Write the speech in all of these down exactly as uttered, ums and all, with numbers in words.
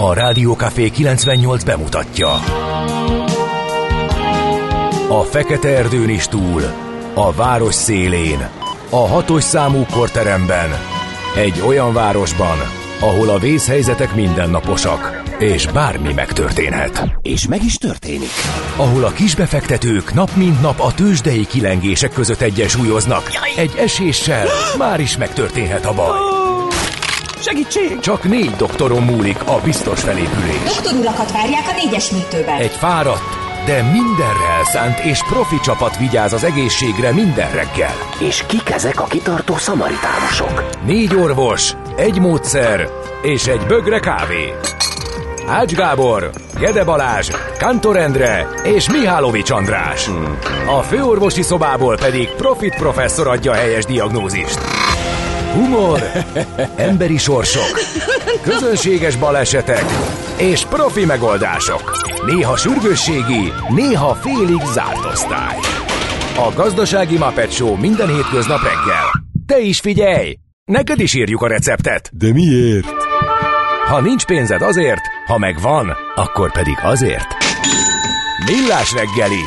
A Rádió Café kilencvennyolc bemutatja. A fekete erdőn is túl, a város szélén, a hatos számú korteremben, egy olyan városban, ahol a vészhelyzetek mindennaposak, és bármi megtörténhet. És meg is történik. Ahol a kisbefektetők nap mint nap a tőzsdei kilengések között egyensúlyoznak. Egy eséssel már is megtörténhet a baj. Segítség! Csak négy doktoron múlik a biztos felépülés. Doktor urakat várják a négyes műtőben. Egy fáradt, de mindenre elszánt és profi csapat vigyáz az egészségre minden reggel. És kik ezek a kitartó szamaritánusok? Négy orvos, egy módszer és egy bögre kávé. Ács Gábor, Gede Balázs, Kántor Endre és Mihálovics András. Hmm. A főorvosi szobából pedig Profit professzor adja a helyes diagnózist. Humor, emberi sorsok, közönséges balesetek és profi megoldások. Néha sürgősségi, néha félig zárt osztály. A Gazdasági Muppet Show minden hétköznap reggel. Te is figyelj! Neked is írjuk a receptet. De miért? Ha nincs pénzed azért, ha megvan, akkor pedig azért. Millás reggeli.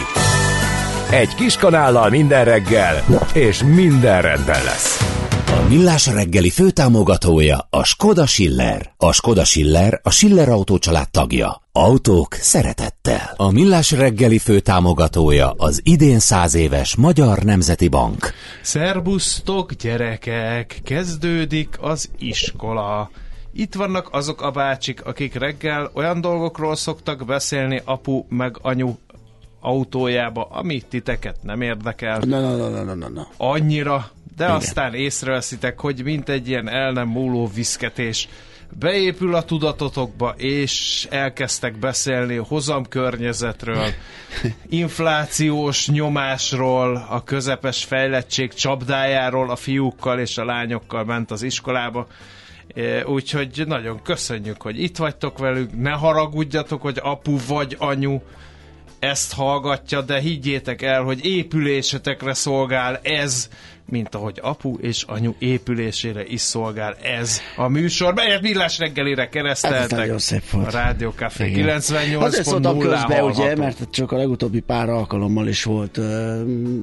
Egy kis kanállal minden reggel, és minden rendben lesz. A Millás reggeli főtámogatója a Skoda Schiller. A Skoda Schiller a Schiller Autó család tagja. Autók szeretettel. A Millás reggeli főtámogatója az idén száz éves Magyar Nemzeti Bank. Szerbusztok, gyerekek! Kezdődik az iskola. Itt vannak azok a bácsik, akik reggel olyan dolgokról szoktak beszélni apu meg anyu autójába, ami titeket nem érdekel. Na, na, na, na, na, na. Annyira, de igen. Aztán észreveszitek, hogy mint egy ilyen el nem múló viszketés beépül a tudatotokba, és elkezdtek beszélni hozamkörnyezetről, inflációs nyomásról, a közepes fejlettség csapdájáról, a fiúkkal és a lányokkal ment az iskolába. Úgyhogy nagyon köszönjük, hogy itt vagytok velük, ne haragudjatok, hogy apu vagy anyu ezt hallgatja, de higgyétek el, hogy épülésetekre szolgál ez, mint ahogy apu és anyu épülésére is szolgál ez a műsor, melyet Millás reggelire kereszteltek. A Rádió Café kilencvennyolc pont nulla közben, ugye, mert csak a legutóbbi pár alkalommal is volt uh,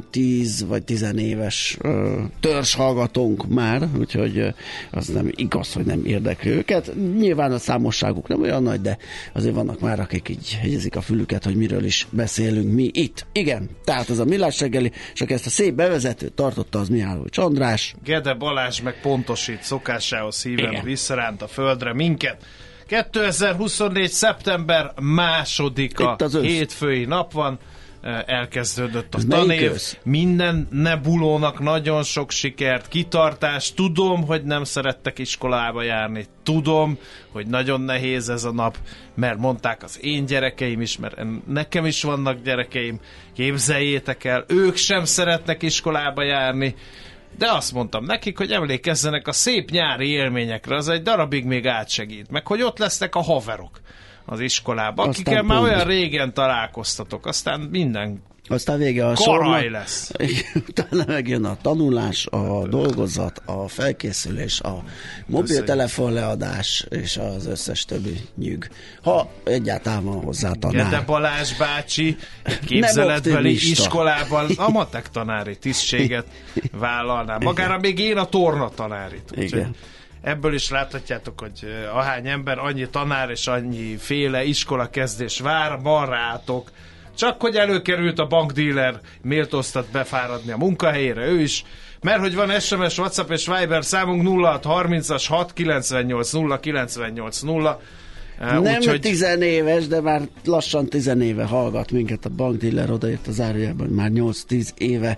tíz vagy tizenéves uh, törzshallgatónk már, úgyhogy uh, az nem igaz, hogy nem érdekli őket. Nyilván a számosságuk nem olyan nagy, de azért vannak már, akik így hegyezik a fülüket, hogy miről is beszélünk mi itt. Igen, tehát az a Millás reggeli, és aki ezt a szép bevezetőt tartotta, az Mihálovics András. Gede Balázs meg pontosít szokásához híven visszaránt a földre minket. kétezer-huszonnégy. szeptember másodika hétfői nap van, elkezdődött a ez tanév, minden nebulónak nagyon sok sikert, kitartást, tudom, hogy nem szerettek iskolába járni, tudom, hogy nagyon nehéz ez a nap, mert mondták az én gyerekeim is, mert nekem is vannak gyerekeim, képzeljétek el, ők sem szeretnek iskolába járni, de azt mondtam nekik, hogy emlékezzenek a szép nyári élményekre, az egy darabig még átsegít, meg hogy ott lesznek a haverok az iskolában, akikkel már olyan régen találkoztatok, aztán minden aztán vége a karaj lesz. Utána megjön a tanulás, a dolgozat, a felkészülés, a mobiltelefon leadás, és az összes többi nyűg. Ha egyáltalán van hozzá tanár. Gede Balázs bácsi képzeletbeli iskolában a matek tanári tisztséget vállalná. Magára még én a torna tanárit. Úgyhogy ebből is láthatjátok, hogy ahány ember, annyi tanár és annyi féle iskola kezdés vár, van rátok. Csak hogy előkerült a bankdíler, méltóztat befáradni a munkahelyére ő is, mert hogy van es em es, WhatsApp és Viber számunk nulla hat harmincas hat kilencvennyolc nulla kilencvennyolc nulla. Nem Úgyhogy... tizenéves, de már lassan tizenéve hallgat minket a bankdíler, odaért az zárójában, már nyolc-tíz éve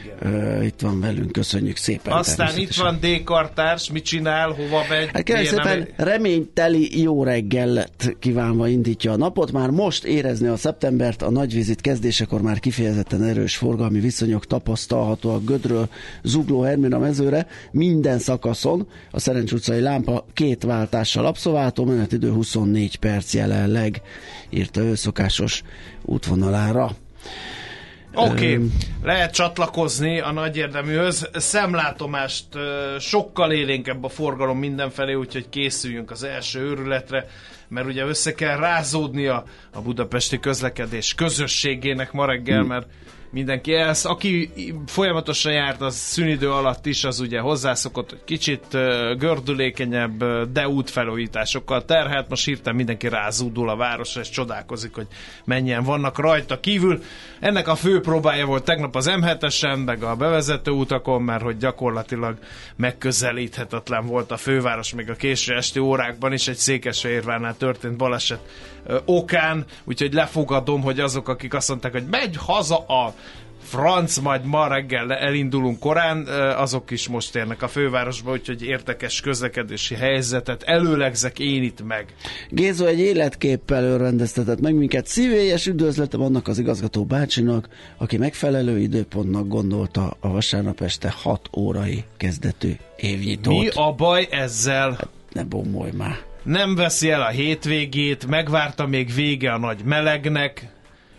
uh, itt van velünk, köszönjük szépen. Aztán itt van D-kartárs, mit csinál, hova megy? Hát kérlek szépen, nem... reményteli jó reggelet kívánva indítja a napot, már most érezni a szeptembert, a nagyvizit kezdésekor már kifejezetten erős forgalmi viszonyok tapasztalhatóak Gödről Zugló Hermina mezőre, minden szakaszon, a Szerencs utcai lámpa két váltással abszolváltó, menetidő huszonnégy perc jelenleg, írta ő szokásos útvonalára. Oké, okay. um, lehet csatlakozni a nagy érdeműhöz. Szemlátomást uh, sokkal élénkebb a forgalom mindenfelé, úgyhogy készüljünk az első őrületre, mert ugye össze kell rázódnia a budapesti közlekedés közösségének ma reggel, mert mindenki elsz. Aki folyamatosan járt az szünidő alatt is, az ugye hozzászokott, hogy kicsit uh, gördülékenyebb, uh, de útfelújításokkal terhelt. Most hirtelen mindenki rázúdul a városra, és csodálkozik, hogy mennyien vannak rajta kívül. Ennek a fő próbája volt tegnap az em hetesen, meg a bevezető utakon, mert hogy gyakorlatilag megközelíthetetlen volt a főváros, még a késő esti órákban is egy Székesfehérvárnál történt baleset uh, okán, úgyhogy lefogadom, hogy azok, akik azt mondták, hogy megy haza a franc, majd ma reggel elindulunk korán, azok is most érnek a fővárosba, úgyhogy érdekes közlekedési helyzetet előlegzek én itt meg. Gézó egy életképpel örvendeztetett meg minket. Szívélyes üdvözletem annak az igazgató bácsinak, aki megfelelő időpontnak gondolta a vasárnap este hat órai kezdetű évnyitót. Mi a baj ezzel? Hát ne bomolj már. Nem veszi el a hétvégét, megvárta még vége a nagy melegnek,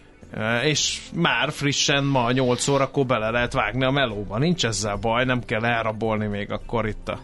és már frissen ma nyolc órakor bele lehet vágni a melóba. Nincs ezzel baj, nem kell elrabolni még akkor itt a,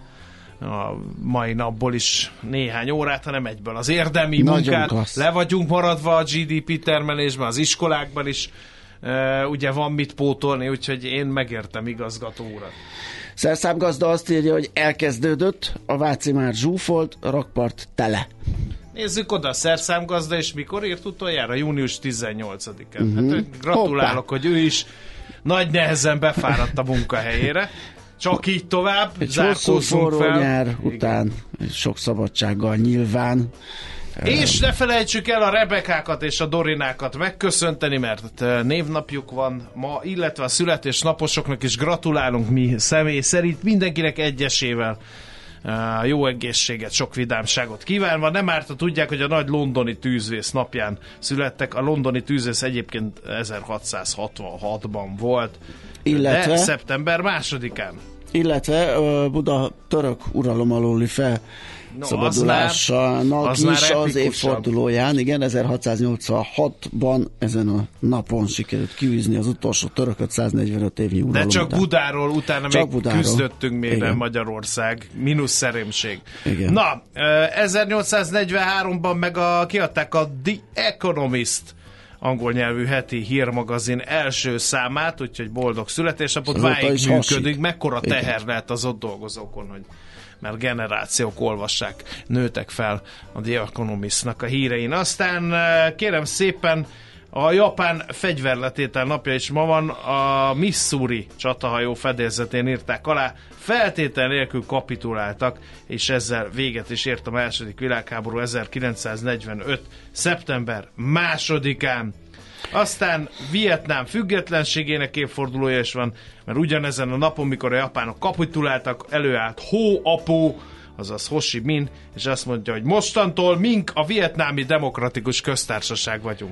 a mai napból is néhány órát, hanem egyből az érdemi nagyon munkát. Klassz. Le vagyunk maradva a gé dé pé termelésben, az iskolákban is uh, ugye van mit pótolni, úgyhogy én megértem igazgató urat. Szerszámgazda azt írja, hogy elkezdődött, a Váci már zsúfolt, a rakpart tele. Nézzük oda, a szerszámgazda, és mikor írt utoljára? június tizennyolcadikán. Uh-huh. Hát gratulálok, Hoppá. Hogy ő is nagy nehezen befáradt a munkahelyére. Csak így tovább, egy zárkózzunk fel. Nyár után, sok szabadsággal nyilván. És ne felejtsük el a Rebekákat és a Dorinákat megköszönteni, mert névnapjuk van ma, illetve a születésnaposoknak is gratulálunk mi személy szerint, mindenkinek egyesével. Uh, jó egészséget, sok vidámságot kívánva. Nem árt, ha tudják, hogy a nagy londoni tűzvész napján születtek. A londoni tűzvész egyébként ezerhatszázhatvanhatban volt, illetve, de szeptember másodikán. Illetve uh, Buda török uralom alóli fel no, szabadulásának az is az évfordulóján, igen, ezerhatszáznyolcvanhatban ezen a napon sikerült kiűzni az utolsó törököt száznegyvenöt évnyi uralom. De csak után. Budáról utána csak még Budáról. Küzdöttünk még Magyarország, mínusz szerémség. Igen. Na, ezernyolcszáznegyvenháromban meg a, kiadták a The Economist angol nyelvű heti hírmagazin első számát, úgyhogy boldog születésnapot, váig működik, mekkora teher lehet az ott dolgozókon, hogy mert generációk olvassák, nőtek fel a The Economistnak a hírein. Aztán kérem szépen, a japán fegyverletétel napja is ma van, a Missouri csatahajó fedélzetén írták alá, feltétel nélkül kapituláltak, és ezzel véget is ért a második világháború ezerkilencszáznegyvenöt. szeptember másodikán. Aztán Vietnám függetlenségének évfordulója is van, mert ugyanezen a napon, mikor a japánok kapituláltak, előállt Ho Apo, azaz Ho Chi Minh, és azt mondja, hogy mostantól mink a vietnámi demokratikus köztársaság vagyunk.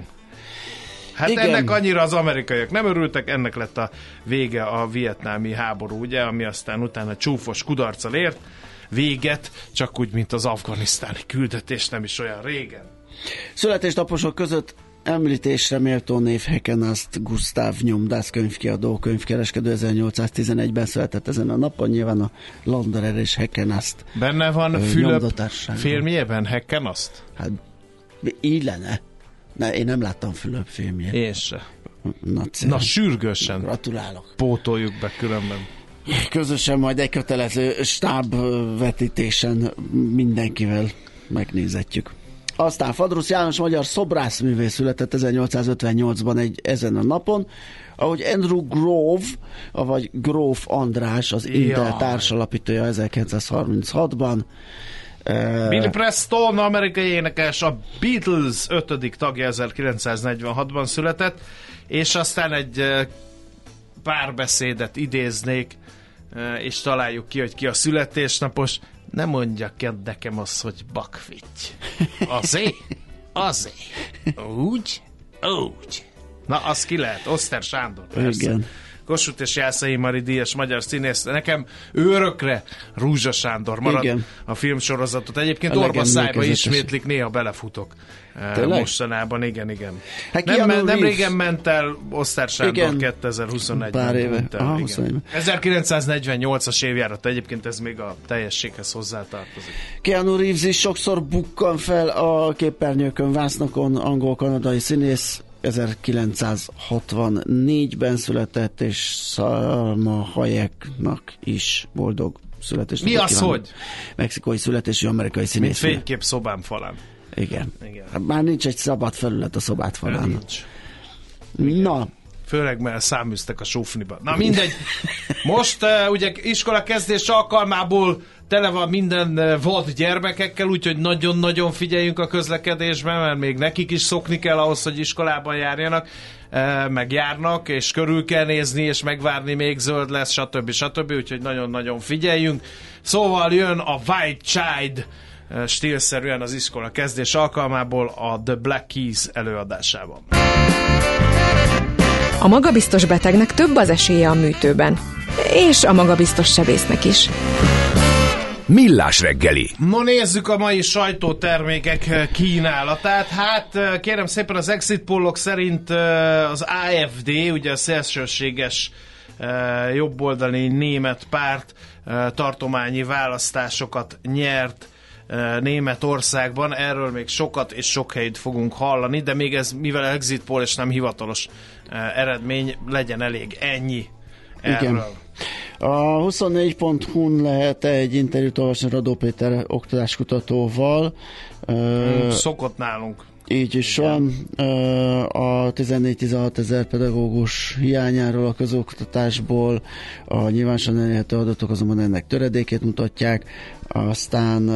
Hát igen. Ennek annyira az amerikaiak nem örültek, ennek lett a vége a vietnámi háború, ugye, ami aztán utána csúfos kudarccal ért véget, csak úgy, mint az afganisztáni küldetés nem is olyan régen. Születésnaposok között említésre méltó név Hekenast Gustav nyomdász könyvkiadó, könyvkereskedő, ezernyolcszáztizenegyben született ezen a napon, nyilván a Landerer és Hekenast benne van Fülöp filmjében Hekenast? Hát így lenne. Ne, én nem láttam Fülöp filmjét. Én se. Na, Na sürgősen. Gratulálok. Pótoljuk be különben. Közösen majd egy kötelező stábvetítésen mindenkivel megnézetjük. Aztán Fadrusz János magyar szobrászművész született ezernyolcszázötvennyolcban egy ezen a napon, ahogy Andrew Grove, vagy Gróf András, az Intel társalapítója ezerkilencszázharminchatban. Bill Preston, amerikai énekes, a Beatles ötödik tagja ezerkilencszáznegyvenhatban született, és aztán egy párbeszédet idéznék, és találjuk ki, hogy ki a születésnapos. Ne mondjak el nekem azt, hogy bakfitty. Azé? Azé. Úgy? Úgy. Na, az ki lehet? Oszter Sándor, persze. Igen. Kossuth és Jászai Mari díjas magyar színész. Nekem ő örökre Rúzsa Sándor marad. Igen. A filmsorozatot. Egyébként Orba szájba ismétlik, néha belefutok. Tényleg? Mostanában, igen, igen. Hát nem, nem Reeves... régen ment el Osztár Sándor kétezer-huszonegyben. Pár éve. Aha, ezerkilencszáznegyvennyolcas évjárat, egyébként ez még a teljességhez hozzátartozik. Keanu Reeves is sokszor bukkan fel a képernyőkön, vásznakon, angol-kanadai színész. ezerkilencszázhatvannégyben született, és Salma Hayeknak is boldog születésnapot Mi az, kívánok. Hogy? Mexikói születésű amerikai színész. Mint fénykép szobám falán. Igen. Igen. Hát már nincs egy szabad felület a szobát falán. Nincs. Igen. Na. Főleg, mert száműztek a sófniba. Na mindegy. Most uh, ugye iskola kezdés alkalmából tele van minden vad gyermekekkel, úgyhogy nagyon-nagyon figyeljünk a közlekedésben, mert még nekik is szokni kell ahhoz, hogy iskolában járjanak, uh, meg járnak, és körül kell nézni, és megvárni, még zöld lesz, stb. stb. Úgyhogy nagyon-nagyon figyeljünk. Szóval jön a White Child stílszerűen az iskola kezdés alkalmából a The Black Keys előadásában. A magabiztos betegnek több az esélye a műtőben, és a magabiztos sebésznek is. Millás reggeli. No, nézzük a mai sajtótermékek kínálatát. Hát kérem szépen, az exit pollok szerint az á ef dé, ugye a szélsőséges jobboldali német párt tartományi választásokat nyert Németországban, erről még sokat és sok helyt fogunk hallani, de még ez, mivel exit poll és nem hivatalos uh, eredmény, legyen elég ennyi erről. Igen. A huszonnégy pont hu-n lehet egy interjút olvasni Radó Péter oktatáskutatóval. Hmm, szokott nálunk. Így is van. A tizennégy-tizenhat ezer pedagógus hiányáról a közoktatásból a nyilvánosan elérhető adatok azonban ennek töredékét mutatják. Aztán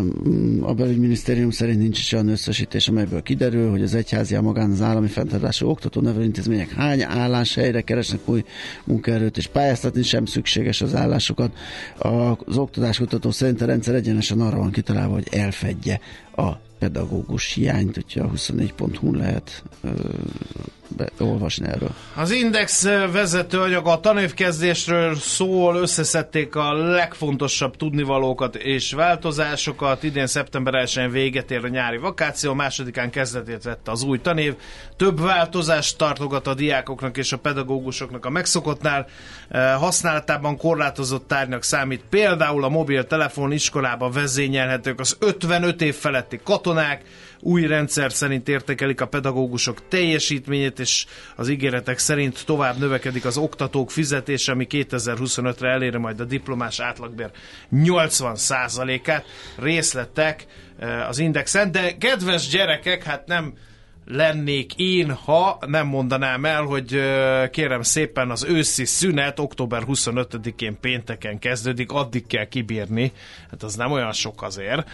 a belügyminisztérium szerint nincs is olyan összesítés, amelyből kiderül, hogy az egyházi, a magán, az állami fenntartású oktató-nevelőintézmények hány álláshelyre keresnek új munkaerőt, és pályáztatni sem szükséges az állásokat. Az oktatáskutató szerint a rendszer egyenesen arra van kitalálva, hogy elfedje a pedagógus hiányt, úgyhogy a huszonnégy pont hu-n lehet ö, be, olvasni erről. Az Index vezető anyaga a tanévkezdésről szól, összeszedték a legfontosabb tudnivalókat és változásokat. Idén szeptember elsején véget ér a nyári vakáció, másodikán kezdetét vette az új tanév. Több változást tartogat a diákoknak és a pedagógusoknak a megszokottnál. Használatában korlátozott tárgynak számít például a mobiltelefon, iskolába vezényelhetők az ötvenöt év feletti katonák. Új rendszer szerint értékelik a pedagógusok teljesítményét, és az ígéretek szerint tovább növekedik az oktatók fizetése, ami kétezer-huszonötre eléri majd a diplomás átlagbér nyolcvan százalékát. Részletek az Indexen, de kedves gyerekek, hát nem lennék én, ha nem mondanám el, hogy kérem szépen az őszi szünet október huszonötödikén pénteken kezdődik, addig kell kibírni, hát az nem olyan sok azért,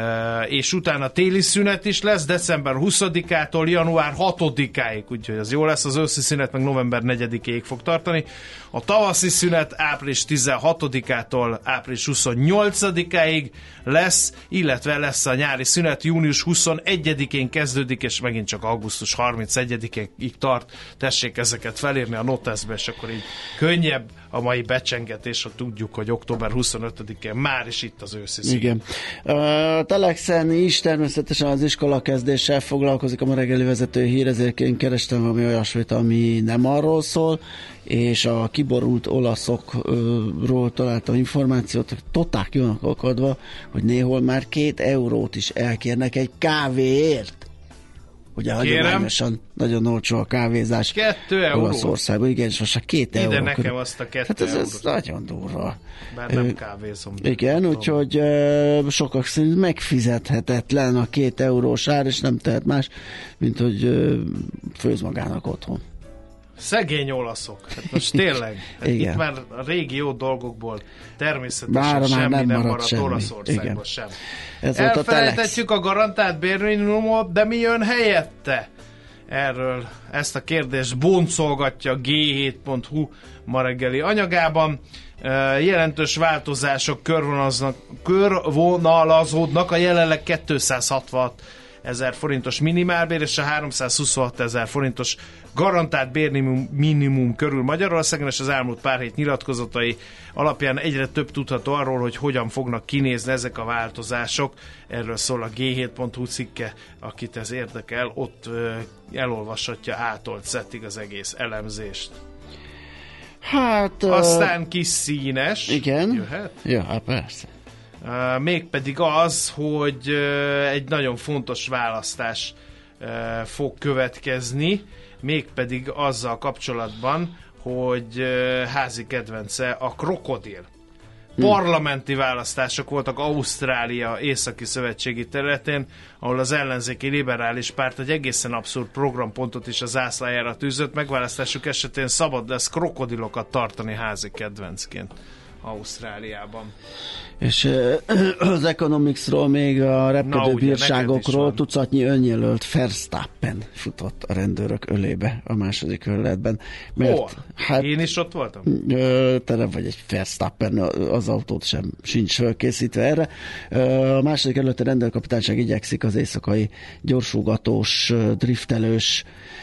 és utána téli szünet is lesz, december huszadikától január hatodikáig, úgyhogy az jó lesz, az őszi szünet meg november negyedikéig fog tartani, a tavaszi szünet április tizenhatodikától április huszonnyolcadikáig lesz, illetve lesz a nyári szünet, június huszonegyedikén kezdődik, és megint csak augusztus harmincegyedikéig tart, tessék ezeket felírni a noteszbe, és akkor így könnyebb a mai becsengetés, ha tudjuk, hogy október huszonötödikén már is itt az őszi szünet. Igen. A Telexen is természetesen az iskola kezdéssel foglalkozik a ma reggeli vezető hír, ezért én kerestem valami olyasmit, ami nem arról szól, és a kiborult olaszokról találtam információt, totál ki vannak akadva, hogy néhol már két eurót is elkérnek egy kávéért. Ugye hagyományosan nagyon olcsó a kávézás. Kettő euró. Olaszországban, igen, és most a két Ide euró. Ide nekem azt a kettő hát ez, eurót. ez nagyon durva. Bár nem kávézom. Igen, úgyhogy uh, sokak szerint megfizethetetlen a két eurós ár, és nem tehet más, mint hogy uh, főz magának otthon. Szegény olaszok. Hát most tényleg. Hát itt már a régi jó dolgokból természetesen Bár semmi nem, nem maradt semmi. Olaszországban Igen. sem. Ez elfelejtetjük a, a garantált bérminimumot, de mi jön helyette? Erről ezt a kérdést boncolgatja gé hét pont hu ma reggeli anyagában. Jelentős változások körvonalazódnak a jelenleg kétszázhatvan ezer forintos minimálbér és a háromszázhuszonhat ezer forintos garantált bérminimum minimum körül Magyarországon, és az elmúlt pár hét nyilatkozatai alapján egyre több tudható arról, hogy hogyan fognak kinézni ezek a változások. Erről szól a gé hét pont hu cikke, akit ez érdekel, ott ö, elolvashatja átolt szettig az egész elemzést. Hát... Aztán uh, kis színes. Igen. Jöhet? Ja, hát persze. Uh, mégpedig az, hogy uh, egy nagyon fontos választás uh, fog következni, mégpedig azzal kapcsolatban, hogy uh, házi kedvence a krokodil. Parlamenti választások voltak Ausztrália északi szövetségi területén, ahol az ellenzéki liberális párt egy egészen abszurd programpontot is a zászlájára tűzött. Megválasztásuk esetén szabad lesz krokodilokat tartani házi kedvencként Ausztráliában. És az Economicsról, még a repkedő ugye, bírságokról tucatnyi önjelölt Verstappen futott a rendőrök ölébe a második körletben. Mert, oh, hát, én is ott voltam? Te vagy egy Verstappen, az autót sem sincs felkészítve erre. A második kerületi rendőrkapitányság igyekszik az éjszakai gyorsulgatós, driftelős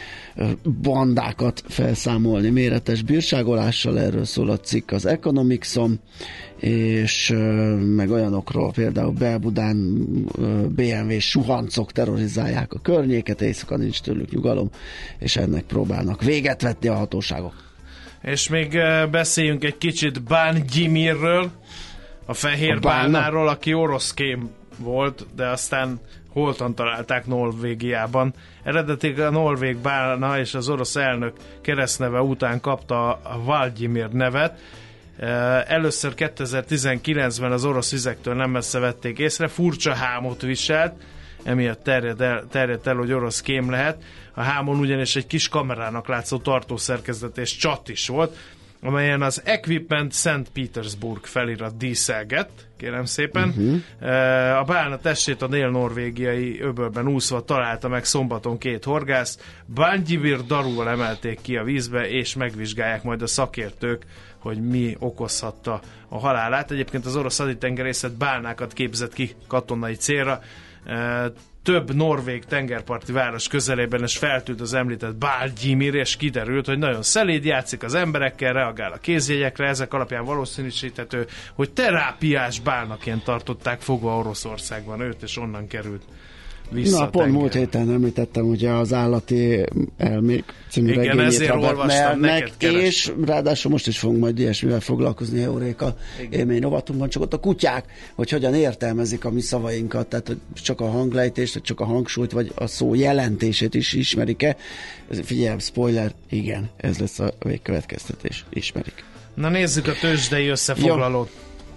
bandákat felszámolni méretes bírságolással, erről szól a cikk az Economicson, és meg olyanokról, például Belbudán bé em vé suhancok terrorizálják a környéket, éjszaka nincs tőlük nyugalom, és ennek próbálnak véget vetni a hatóságok. És még beszéljünk egy kicsit Bán Gyimirről, a fehér a bálnáról, aki orosz kém volt, de aztán holtan találták Norvégiában. Eredetileg a norvég bálna és az orosz elnök keresztneve után kapta a Vladimir nevet. Először kétezer-tizenkilencben az orosz vizektől nem messze vették észre, furcsa hámot viselt, emiatt terjed el, terjedt el, hogy orosz kém lehet. A hámon ugyanis egy kis kamerának látszó tartószerkezet és csat is volt, amelyen az Equipment Szent Petersburg felirat díszelgett, kérem szépen. Uh-huh. A bálna testét a dél-norvégiai öbölben úszva találta meg szombaton két horgász. Bángyivir darúval emelték ki a vízbe, és megvizsgálják majd a szakértők, hogy mi okozhatta a halálát. Egyébként az orosz haditengerészet bálnákat képzett ki katonai célra. Több norvég tengerparti város közelében is feltűnt az említett Bálgyimir, és kiderült, hogy nagyon szeléd, játszik az emberekkel, reagál a kézjegyekre, ezek alapján valószínűsíthető, hogy terápiás bálnaként tartották fogva Oroszországban őt, és onnan került vissza. Na, pont múlt héten említettem, ugye az állati elmék című igen, ezért olvastam neked keres. És ráadásul most is fogunk majd ilyesmivel foglalkozni Euréka élmény rovatunkban, csak ott a kutyák, hogy hogyan értelmezik a mi szavainkat, tehát hogy csak a hanglejtést, vagy csak a hangsúlyt, vagy a szó jelentését is ismerik-e. Figyelj, spoiler, igen, ez lesz a végkövetkeztetés, ismerik. Na nézzük a tőzsdei összefoglalót.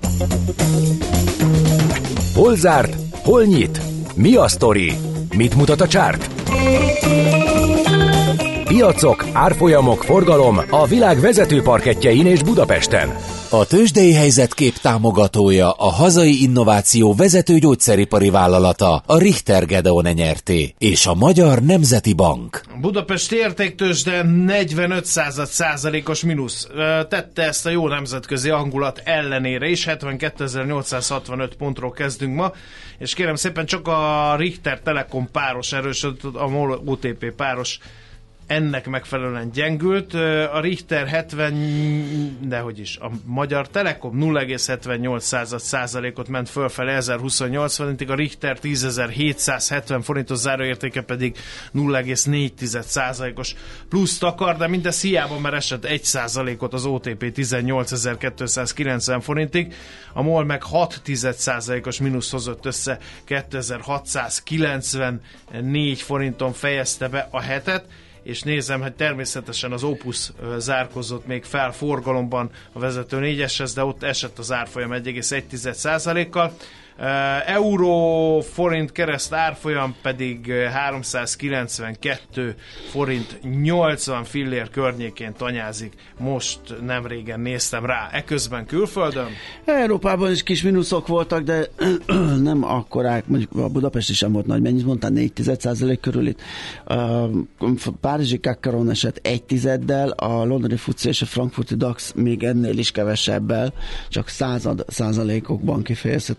Hol zárt? Hol nyit? Mi a sztori? Mit mutat a csárt? Piacok, árfolyamok, forgalom a világ vezető parkettjein és Budapesten. A tőzsdei helyzetkép támogatója a hazai innováció vezető gyógyszeripari vállalata, a Richter Gedeon nyerté, és a Magyar Nemzeti Bank. Budapesti értéktőzsde negyvenöt százalékos mínusz. Tette ezt a jó nemzetközi hangulat ellenére is, hetvenkétezer-nyolcszázhatvanöt pontról kezdünk ma, és kérem szépen csak a Richter Telekom páros erősödött, a MOL o té pé páros ennek megfelelően gyengült. A Richter hetven, dehogy is, a Magyar Telekom nulla egész hetvennyolc százalékot ment fölfele ezerhuszonnyolc forintig, a Richter tízezer-hétszázhetven forintos záróértéke pedig nulla egész négy százalékos pluszt akar, de mindez hiába, mert esett egy százalékot az o té pé tizennyolcezer-kétszázkilencven forintig, a MOL meg hat százalékos mínusz hozott össze, kétezer-hatszázkilencvennégy forinton fejezte be a hetet, és nézem, hogy természetesen az Opus zárkozott még fel forgalomban a vezető négyeshez, de ott esett az árfolyam egy egész egy százalékkal. Euró forint kereszt árfolyam pedig háromszázkilencvenkettő forint nyolcvan fillér környékén tanyázik. Most nem régen néztem rá. Eközben külföldön? Európában is kis mínuszok voltak, de nem akkorák, mondjuk a Budapesti sem volt nagy, mennyit mondtál, négy százalék körül itt. A párizsi Kakaron esett egy tizeddel, a londoni fuci és a frankfurti DAX még ennél is kevesebbel, csak század százalékokban kifejezhető mértékű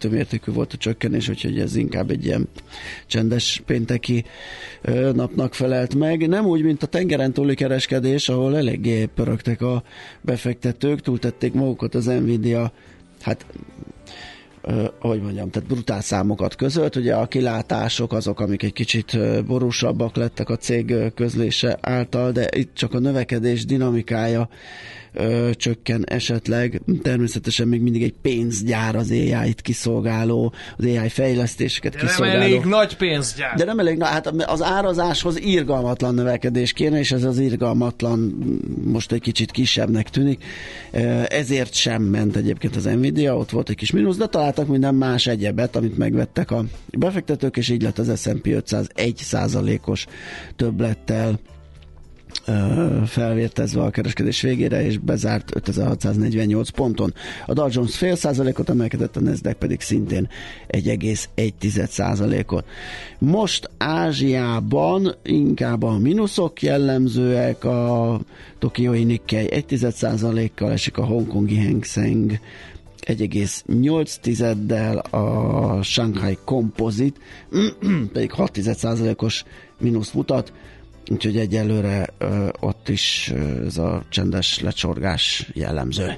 mértékű volt a csökkenés, úgyhogy ez inkább egy ilyen csendes pénteki napnak felelt meg. Nem úgy, mint a tengeren túli kereskedés, ahol eléggé pörögtek a befektetők, túltették magukat az Nvidia, hát Uh, hogy mondjam, tehát brutál számokat közölt. Ugye a kilátások azok, amik egy kicsit uh, borúsabbak lettek a cég uh, közlése által, de itt csak a növekedés dinamikája uh, csökken esetleg. Természetesen még mindig egy pénzgyár az á i-t kiszolgáló, az á i fejlesztéseket de kiszolgáló. nem elég nagy pénzgyár. De nem elég, na, hát az árazáshoz irgalmatlan növekedés kéne, és ez az irgalmatlan most egy kicsit kisebbnek tűnik. Ezért sem ment egyébként az Nvidia, ott volt egy kis mínusz, de találtak minden más egyebet, amit megvettek a befektetők, és így lett az es and pé ötszáz egy százalékos többlettel felvértezve a kereskedés végére, és bezárt ötezer-hatszáznegyvennyolc ponton. A Dow Jones fél százalékot emelkedett, a Nasdaq pedig szintén egy egész egy százalékot. Most Ázsiában inkább a mínuszok jellemzőek, a tokiói Nikkei egy százalékkal esik, a hongkongi Hang Seng egy egész nyolc tizeddel, a Shanghai Composite pedig hat százalékos mínusz mutat, úgyhogy egyelőre ö, ott is ö, ez a csendes lecsorgás jellemző.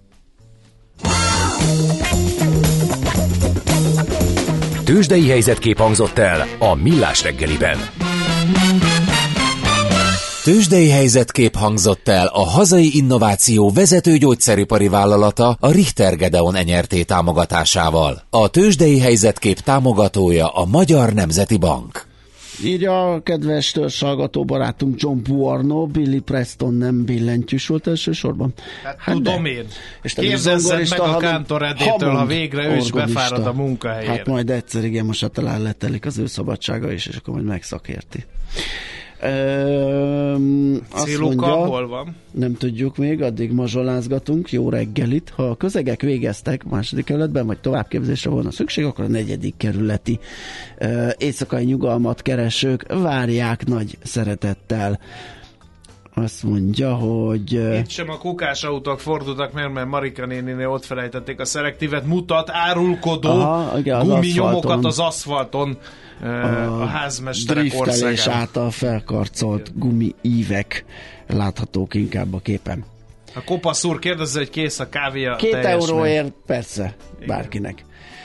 Tőzsdei helyzetkép hangzott el a Millás reggeliben. Tőzsdei helyzetkép hangzott el a hazai innováció vezető gyógyszeripari vállalata, a Richter Gedeon Enyerté támogatásával. A tőzsdei helyzetkép támogatója a Magyar Nemzeti Bank. Írja a kedves törzshallgató barátunk John Buarno, Billy Preston nem billentyűs volt elsősorban. Hát, hát tudom de. én. És kérdezzed meg a Kántor-Edétől, ha végre ő is befárad a munkahelyére. Hát majd egyszer, igen, most hát talán letelik az ő szabadsága is, és akkor majd megszakérti. Céluka hol van? Nem tudjuk még, addig mazsolázgatunk. Jó reggelit. Ha a közegek végeztek második kerületben, vagy továbbképzésre volna szükség, akkor a negyedik kerületi uh, éjszakai nyugalmat keresők várják nagy szeretettel. Azt mondja, hogy... Uh, Itt sem a kukás autók fordultak meg, mert Marika néninél ott felejtették a szelektívet, mutat árulkodó aha, igen, guminyomokat az aszfalton. A, a házmesterek driftelés országán. által felkarcolt gumi ívek láthatók inkább a képen. A kopasz úr kérdezze, hogy kész a kávé a Két teljes euróért meg. persze, bárkinek.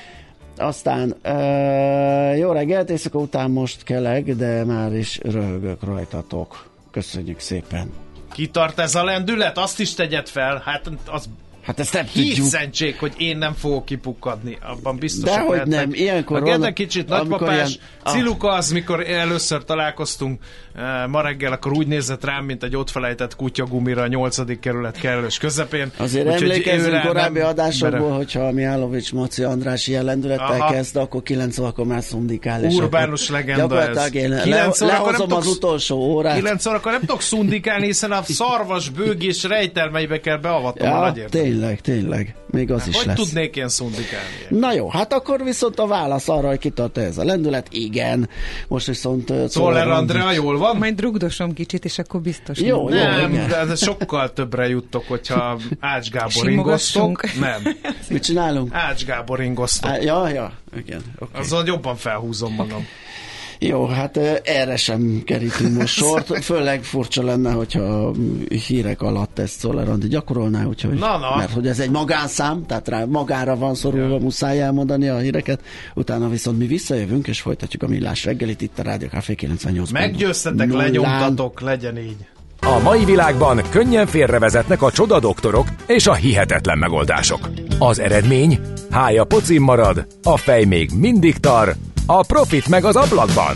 Aztán uh, jó reggelt, éjszaka után most keleg, de már is röhögök rajtatok. Köszönjük szépen. Kitart ez a lendület? Azt is tegyed fel. Hát az Hát ezt nem tudjuk. hírszentség, hogy én nem fogok kipukkadni. Abban biztosak Dehogy lehetnek. nem, ilyenkor... A Gede kicsit nagypapás, ilyen, Ciluka az, mikor először találkoztunk uh, ma reggel, akkor úgy nézett rám, mint egy ott felejtett kutyagumira a nyolcadik kerület kellős közepén. Azért úgy, emlékezzünk korábbi adásokból, mere... hogyha a Mihálovics Maci András ilyen lendülettel aha. kezd, akkor kilenc órakor már szundikál. Urbánus legenda ez. Én le, lehozom az utolsó órát. kilenc órakor nem tudok szundikálni, hiszen a szarvas bőgés rejtelmeibe kell beavatnom ja, a nagy értelmet. Tényleg, tényleg. Még az hát, is hogy lesz. Hogy tudnék én szundikálni? Na jó, hát akkor viszont a válasz arra, hogy kitart ez a lendület, igen. Most viszont... Uh, Czoller Andrea, jól van? Majd rugdosom kicsit, és akkor biztos. Jó, jó, nem, igen. de ez sokkal többre juttok, hogyha Ács Gábor ingoztok. Nem. Mit csinálunk? Ács Gábor ingoztok. Á, ja, ja, igen. Okay. Azzal jobban felhúzom magam. Jó, hát erre sem kerítünk most sort. Főleg furcsa lenne, hogyha hírek alatt ezt Czoller Andi gyakorolná, úgyhogy, na, na. mert hogy ez egy magánszám, tehát rá, magára van szorulva, ja. muszáj elmondani a híreket. Utána viszont mi visszajövünk, és folytatjuk a Millás reggelit itt a Rádió Café kilencvennyolc. Meggyőztetek, lenyomtatok, legyen így. A mai világban könnyen félrevezetnek a csodadoktorok és a hihetetlen megoldások. Az eredmény? Hája pocim marad, a fej még mindig tar, a profit meg az ablakban.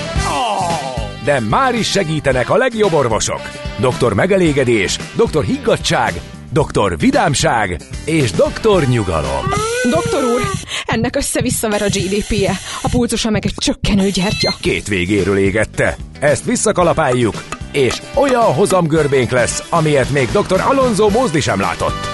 De már is segítenek a legjobb orvosok. doktor Megelégedés, doktor Higgadtság, doktor Vidámság és doktor Nyugalom. Doktor úr, ennek össze-visszaver a gé dé pé-je, a pulcosa meg egy csökkenő gyertya. Két végéről égette. Ezt visszakalapáljuk, és olyan hozamgörbénk lesz, amilyet még doktor Alonso Mózdi sem látott.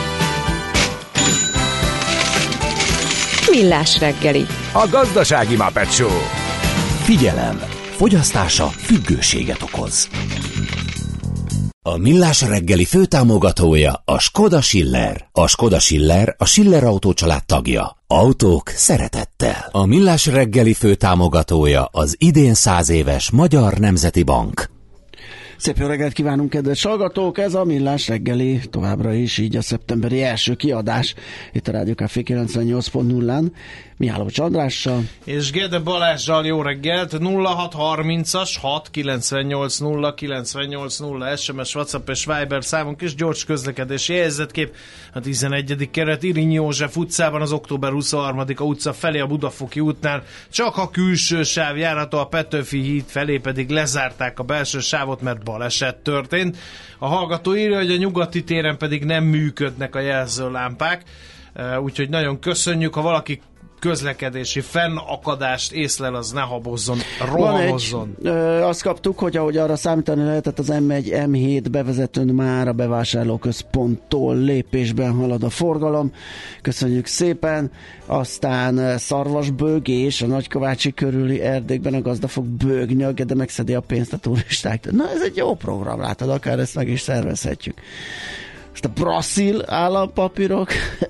Millás reggeli. A gazdasági Muppet Show. Figyelem! Fogyasztása függőséget okoz. A Millás reggeli főtámogatója a Skoda Schiller. A Skoda Schiller a Schiller Autó család tagja. Autók szeretettel. A Millás reggeli főtámogatója az idén száz éves Magyar Nemzeti Bank. Szép jó reggelt kívánunk, kedves hallgatók! Ez a Millás reggeli, továbbra is így a szeptemberi első kiadás. Itt a Rádió Café kilencvennyolc pont nullán. Mihálovics Andrással. És Gede Balázsral jó reggelt. nulla hat harmincas hat kilencvennyolc nulla kilencvennyolc nulla es em es, WhatsApp és Viber számunk és gyors közlekedési helyzetkép. A tizenegyedik kerület Irinyi József utcában az október huszonharmadika utca felé a Budafoki útnál csak a külső sáv járható, a Petőfi híd felé pedig lezárták a belső sávot, mert baleset történt. A hallgató írja, hogy a Nyugati téren pedig nem működnek a jelzőlámpák, úgyhogy nagyon köszönjük, ha valaki közlekedési fennakadást észlel, az ne habozzon, rohamozzon. Egy, ö, azt kaptuk, hogy ahogy arra számítani lehetett, az em egy em hét bevezetőn már a bevásárlóközponttól lépésben halad a forgalom. Köszönjük szépen. Aztán szarvasbőg és a Nagykovácsi körüli erdékben a gazda fog bőgni, de megszedi a pénzt a turistáktól. Na ez egy jó program, látod, akár ezt meg is szervezhetjük. Most a brazil állampapírok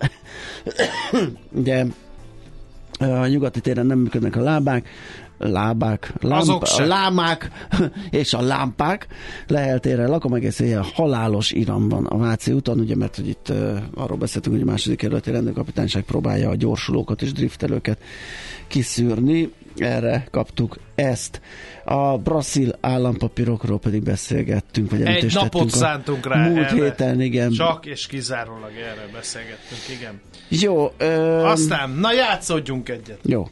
ugye a Nyugati téren nem működnek a lábák, lábák, lámp, a lámák és a lámpák. Lehel téren lakom egész éjjel halálos iram van a Váci úton, ugye, mert hogy itt uh, arról beszéltünk, hogy a második kerületi rendőrkapitányság próbálja a gyorsulókat és driftelőket kiszűrni. Erre kaptuk ezt. A brazil állampapírokról pedig beszélgettünk, vagy egy napot szántunk rá múlt erre. Héten, igen. Csak és kizárólag erre beszélgettünk, igen. Jó. Ö... Aztán, na játszódjunk egyet. Jó.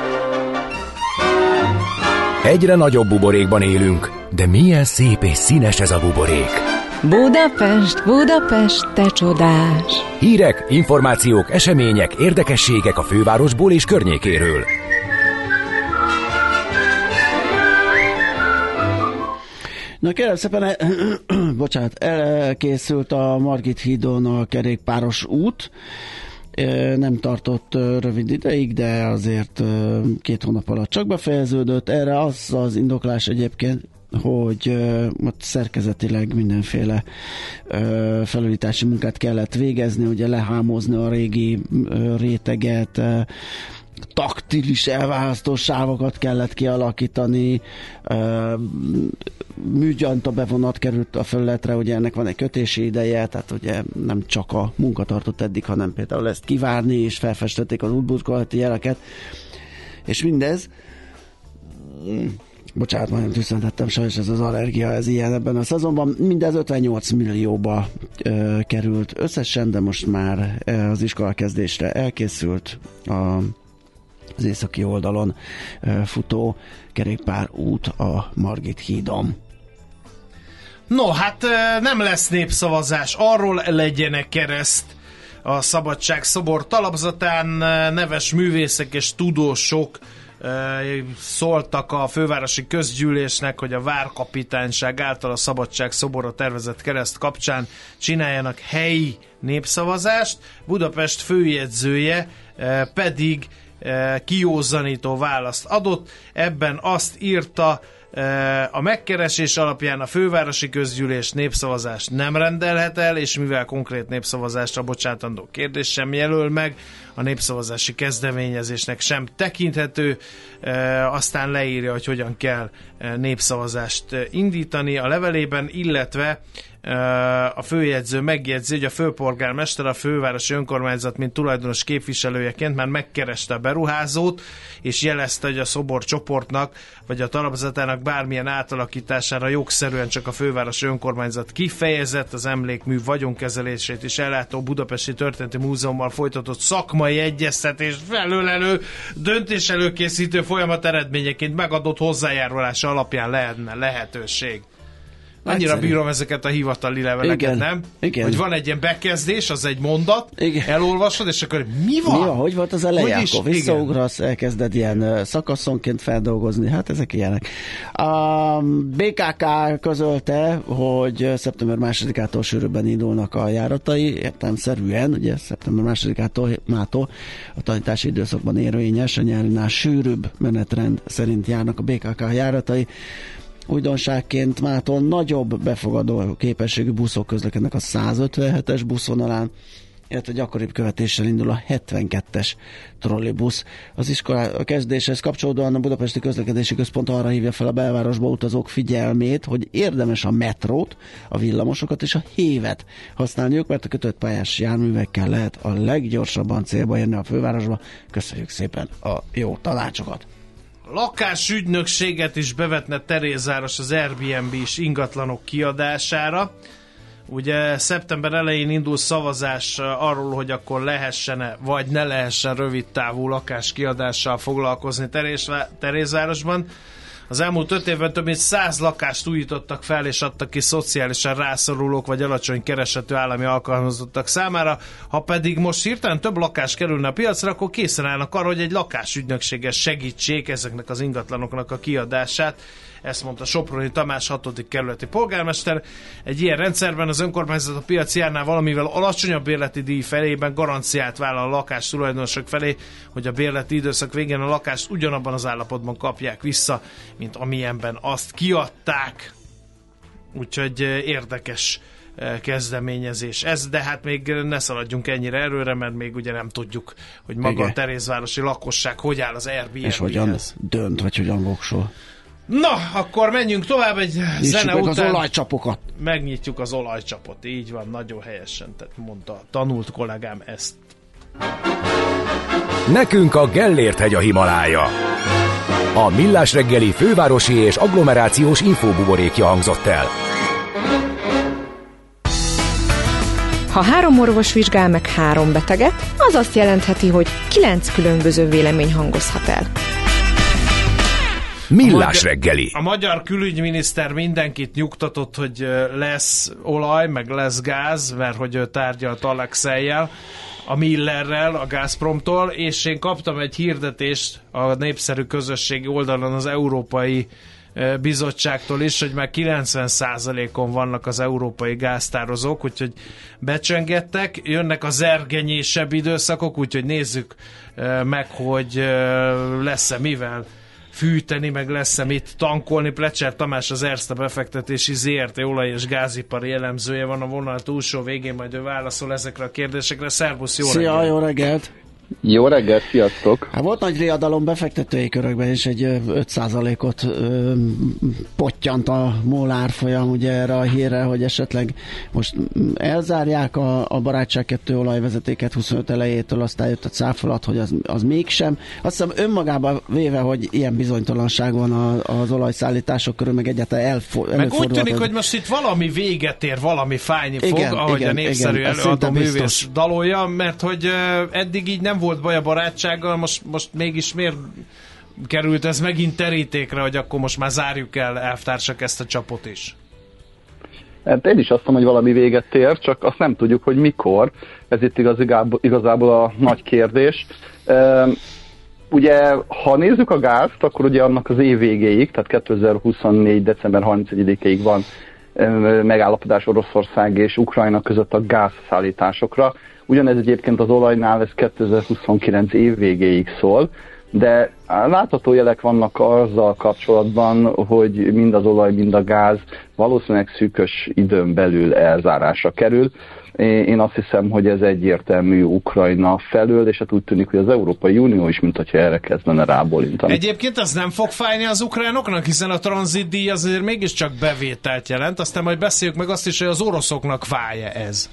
Egyre nagyobb buborékban élünk, de milyen szép és színes ez a buborék. Budapest, Budapest, te csodás! Hírek, információk, események, érdekességek a fővárosból és környékéről. Na kérem szépen, el, bocsánat, elkészült a Margit hídon a kerékpáros út. Nem tartott rövid ideig, de azért két hónap alatt csak befejeződött. Erre az az indoklás egyébként, hogy uh, ott szerkezetileg mindenféle uh, felújítási munkát kellett végezni, ugye lehámozni a régi uh, réteget, uh, taktilis elválasztó sávokat kellett kialakítani, uh, műgyanta bevonat került a felületre, ugye ennek van egy kötési ideje, tehát ugye nem csak a munka tartott eddig, hanem például ezt kivárni, és felfestették az útburkolati jeleket, és mindez bocsánat, majdnem tüsszentettem, sajnos ez az allergia, ez ilyen ebben a szezonban. Mindez ötvennyolc millióba ö, került összesen, de most már az iskolakezdésre elkészült a, az északi oldalon ö, futó kerékpár út a Margit hídon. No, hát nem lesz népszavazás, arról legyenek kereszt a Szabadság szobor talapzatán. Neves művészek és tudósok szóltak a fővárosi közgyűlésnek, hogy a várkapitányság által a Szabadság szobora tervezett kereszt kapcsán csináljanak helyi népszavazást. Budapest főjegyzője pedig kiózanító választ adott. Ebben azt írta, a megkeresés alapján a fővárosi közgyűlés népszavazást nem rendelhet el, és mivel konkrét népszavazásra bocsátandó kérdés sem jelöl meg, a népszavazási kezdeményezésnek sem tekinthető, aztán leírja, hogy hogyan kell népszavazást indítani a levelében, illetve a főjegyző megjegyzi, hogy a főpolgármester a fővárosi önkormányzat, mint tulajdonos képviselőjeként már megkereste a beruházót, és jelezte, hogy a szobor csoportnak vagy a talapzatának bármilyen átalakítására jogszerűen csak a fővárosi önkormányzat kifejezett, az emlékmű vagyonkezelését is ellátó Budapesti Történeti Múzeummal folytatott szakmai egyeztetés felülelő döntés előkészítő folyamat eredményeként megadott hozzájárulása alapján lehetne lehetőség. Annyira Egyszerű. Bírom ezeket a hivatali leveleket, igen, nem? Igen. Hogy van egy ilyen bekezdés, az egy mondat, igen. Elolvasod, és akkor mi van? Mi van? Hogy volt az eleje? Hogy is? Akkor visszaugrasz, elkezded ilyen uh, szakaszonként feldolgozni, hát ezek ilyenek. A bé ká ká közölte, hogy szeptember másodikától sűrűbben indulnak a járatai, értelemszerűen, ugye szeptember másodikától mától a tanítási időszakban érvényes, a nyárinál sűrűbb menetrend szerint járnak a bé ká ká járatai. újdonságként mától nagyobb befogadó képességű buszok közlekednek a százötvenhetes buszvonalán, illetve gyakoribb követéssel indul a hetvenkettes trollibusz. Az iskola a kezdéshez kapcsolódóan a Budapesti Közlekedési Központ arra hívja fel a belvárosba utazók figyelmét, hogy érdemes a metrót, a villamosokat és a hévet használniuk, mert a kötött pályás járművekkel lehet a leggyorsabban célba érni a fővárosba. Köszönjük szépen a jó tanácsokat! Lakásügynökséget is bevetne Terézváros az Airbnb is ingatlanok kiadására. Ugye szeptember elején indul szavazás arról, hogy akkor lehessen-e, vagy ne lehessen rövid távú lakáskiadással foglalkozni Terézvárosban. Az elmúlt öt évben több mint száz lakást újítottak fel és adtak ki szociálisan rászorulók vagy alacsony keresetű állami alkalmazottak számára. Ha pedig most hirtelen több lakás kerülne a piacra, akkor készen állnak arra, hogy egy lakásügynökséggel segítsék ezeknek az ingatlanoknak a kiadását. Ezt mondta Soproni Tamás hatodik kerületi polgármester. Egy ilyen rendszerben az önkormányzat a piaci árnál valamivel alacsonyabb bérleti díj felében garanciát vállal a lakás tulajdonosok felé, hogy a bérleti időszak végén a lakást ugyanabban az állapotban kapják vissza, mint amilyenben azt kiadták. Úgyhogy érdekes kezdeményezés ez, de hát még ne szaladjunk ennyire előre, mert még ugye nem tudjuk, hogy maga igen. A terézvárosi lakosság hogy áll az Airbnb-hez. És hogyan dönt, vagy hogyan voksol. Na, akkor menjünk tovább egy Nyissuk zene meg után. az olajcsapokat. Megnyitjuk az olajcsapot, így van, nagyon helyesen, tehát mondta a tanult kollégám ezt. Nekünk a Gellért-hegy a Himalája. A Millás reggeli fővárosi és agglomerációs infóbuborékja hangzott el. Ha három orvos vizsgál meg három beteget, az azt jelentheti, hogy kilenc különböző vélemény hangozhat el. Millás reggeli. A magyar külügyminiszter mindenkit nyugtatott, hogy lesz olaj, meg lesz gáz, mert hogy ő tárgyalt Alexejjel, a Millerrel, a Gazpromtól, és én kaptam egy hirdetést a népszerű közösségi oldalon az Európai Bizottságtól is, hogy már kilencven százalékon vannak az európai gáztározók, úgyhogy becsöngettek, jönnek a zergenyésebb időszakok, úgyhogy nézzük meg, hogy lesz-e mivel fűteni, meg lesz-e mit tankolni. Plecser Tamás, az Erste befektetési zé er té olaj- és gázipari elemzője van a vonal túlsó végén, majd ő válaszol ezekre a kérdésekre. Szervusz, jó Szia, reggelt! jó reggelt! Jó reggelt, sziasztok! Hát volt nagy riadalom befektetői körökben, és egy öt százalékot ö, pottyant a MOL árfolyam ugye erre a hírre, hogy esetleg most elzárják a, a Barátság kettő olajvezetéket huszonöt elejétől, aztán jött a cáfolat, hogy az, az mégsem. Azt hiszem önmagában véve, hogy ilyen bizonytalanság van a, az olajszállítások körül, meg egyáltalán elfo- meg úgy tűnik, hogy most itt valami véget ér, valami fájni igen, fog, ahogy igen, a népszerű igen, előadó művész dalolja, mert hogy uh, eddig így nem volt baj a Barátsággal, most, most mégis miért került ez megint terítékre, hogy akkor most már zárjuk el, elvtársak, ezt a csapot is? Hát én is azt mondom, hogy valami véget ér, csak azt nem tudjuk, hogy mikor. Ez itt igazából, igazából a nagy kérdés. E, ugye, ha nézzük a gázt, akkor ugye annak az év végéig, tehát kétezer-huszonnégy. december harmincegyedikéig van e, megállapodás Oroszország és Ukrajna között a gázszállításokra. Ugyanez egyébként az olajnál, ez kétezer-huszonkilenc év végéig szól, de látható jelek vannak azzal kapcsolatban, hogy mind az olaj, mind a gáz valószínűleg szűkös időn belül elzárásra kerül. Én azt hiszem, hogy ez egyértelmű Ukrajna felől, és hát úgy tűnik, hogy az Európai Unió is, mint hogyha erre kezdene rábólintani. Egyébként ez nem fog fájni az ukránoknak, hiszen a tranzitdíj azért mégiscsak bevételt jelent, aztán majd beszéljük meg azt is, hogy az oroszoknak fáj ez.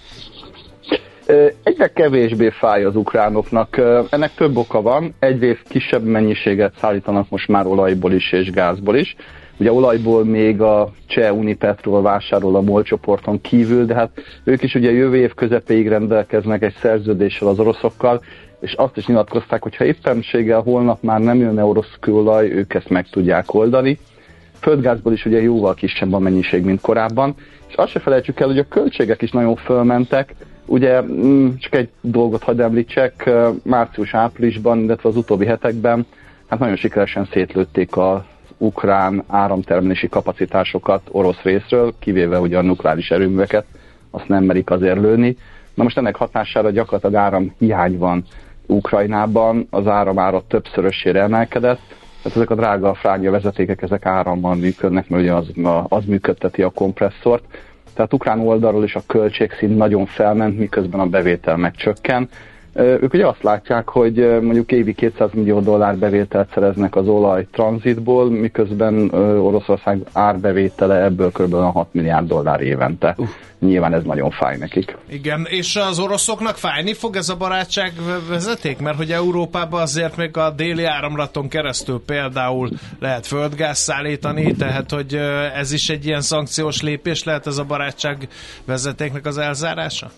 Egyre kevésbé fáj az ukránoknak. Ennek több oka van. Egyrészt kisebb mennyiséget szállítanak most már olajból is és gázból is. Ugye olajból még a cseh Unipetrol vásárol a MOL csoporton kívül, de hát ők is ugye jövő év közepéig rendelkeznek egy szerződéssel az oroszokkal, és azt is nyilatkozták, hogy ha éppenséggel holnap már nem jön orosz kőolaj, ők ezt meg tudják oldani. Földgázból is ugye jóval kisebb a mennyiség, mint korábban, és azt se felejtsük el, hogy a költségek is nagyon fölmentek. Ugye csak egy dolgot hadd említsek, március-áprilisban, illetve az utóbbi hetekben hát nagyon sikeresen szétlőtték az ukrán áramtermelési kapacitásokat orosz részről, kivéve ugye a nukleáris erőműveket, azt nem merik azért lőni. Na most ennek hatására gyakorlatilag áram hiány van Ukrajnában, az áramára többszörösére emelkedett, Tehát ezek a drága frágia vezetékek, ezek árammal működnek, mert ugye az, az működteti a kompresszort. Tehát ukrán oldalról is a költségszint nagyon felment, miközben a bevétel megcsökken. Ők ugye azt látják, hogy mondjuk évi kétszáz millió dollár bevételt szereznek az olaj tranzitból, miközben Oroszország árbevétele ebből kb. hat milliárd dollár évente. Uh. Nyilván ez nagyon fáj nekik. Igen, és az oroszoknak fájni fog ez a barátság vezeték? Mert hogy Európában azért még a déli áramlaton keresztül például lehet földgáz szállítani, tehát hogy ez is egy ilyen szankciós lépés lehet, ez a barátság vezetéknek az elzárása?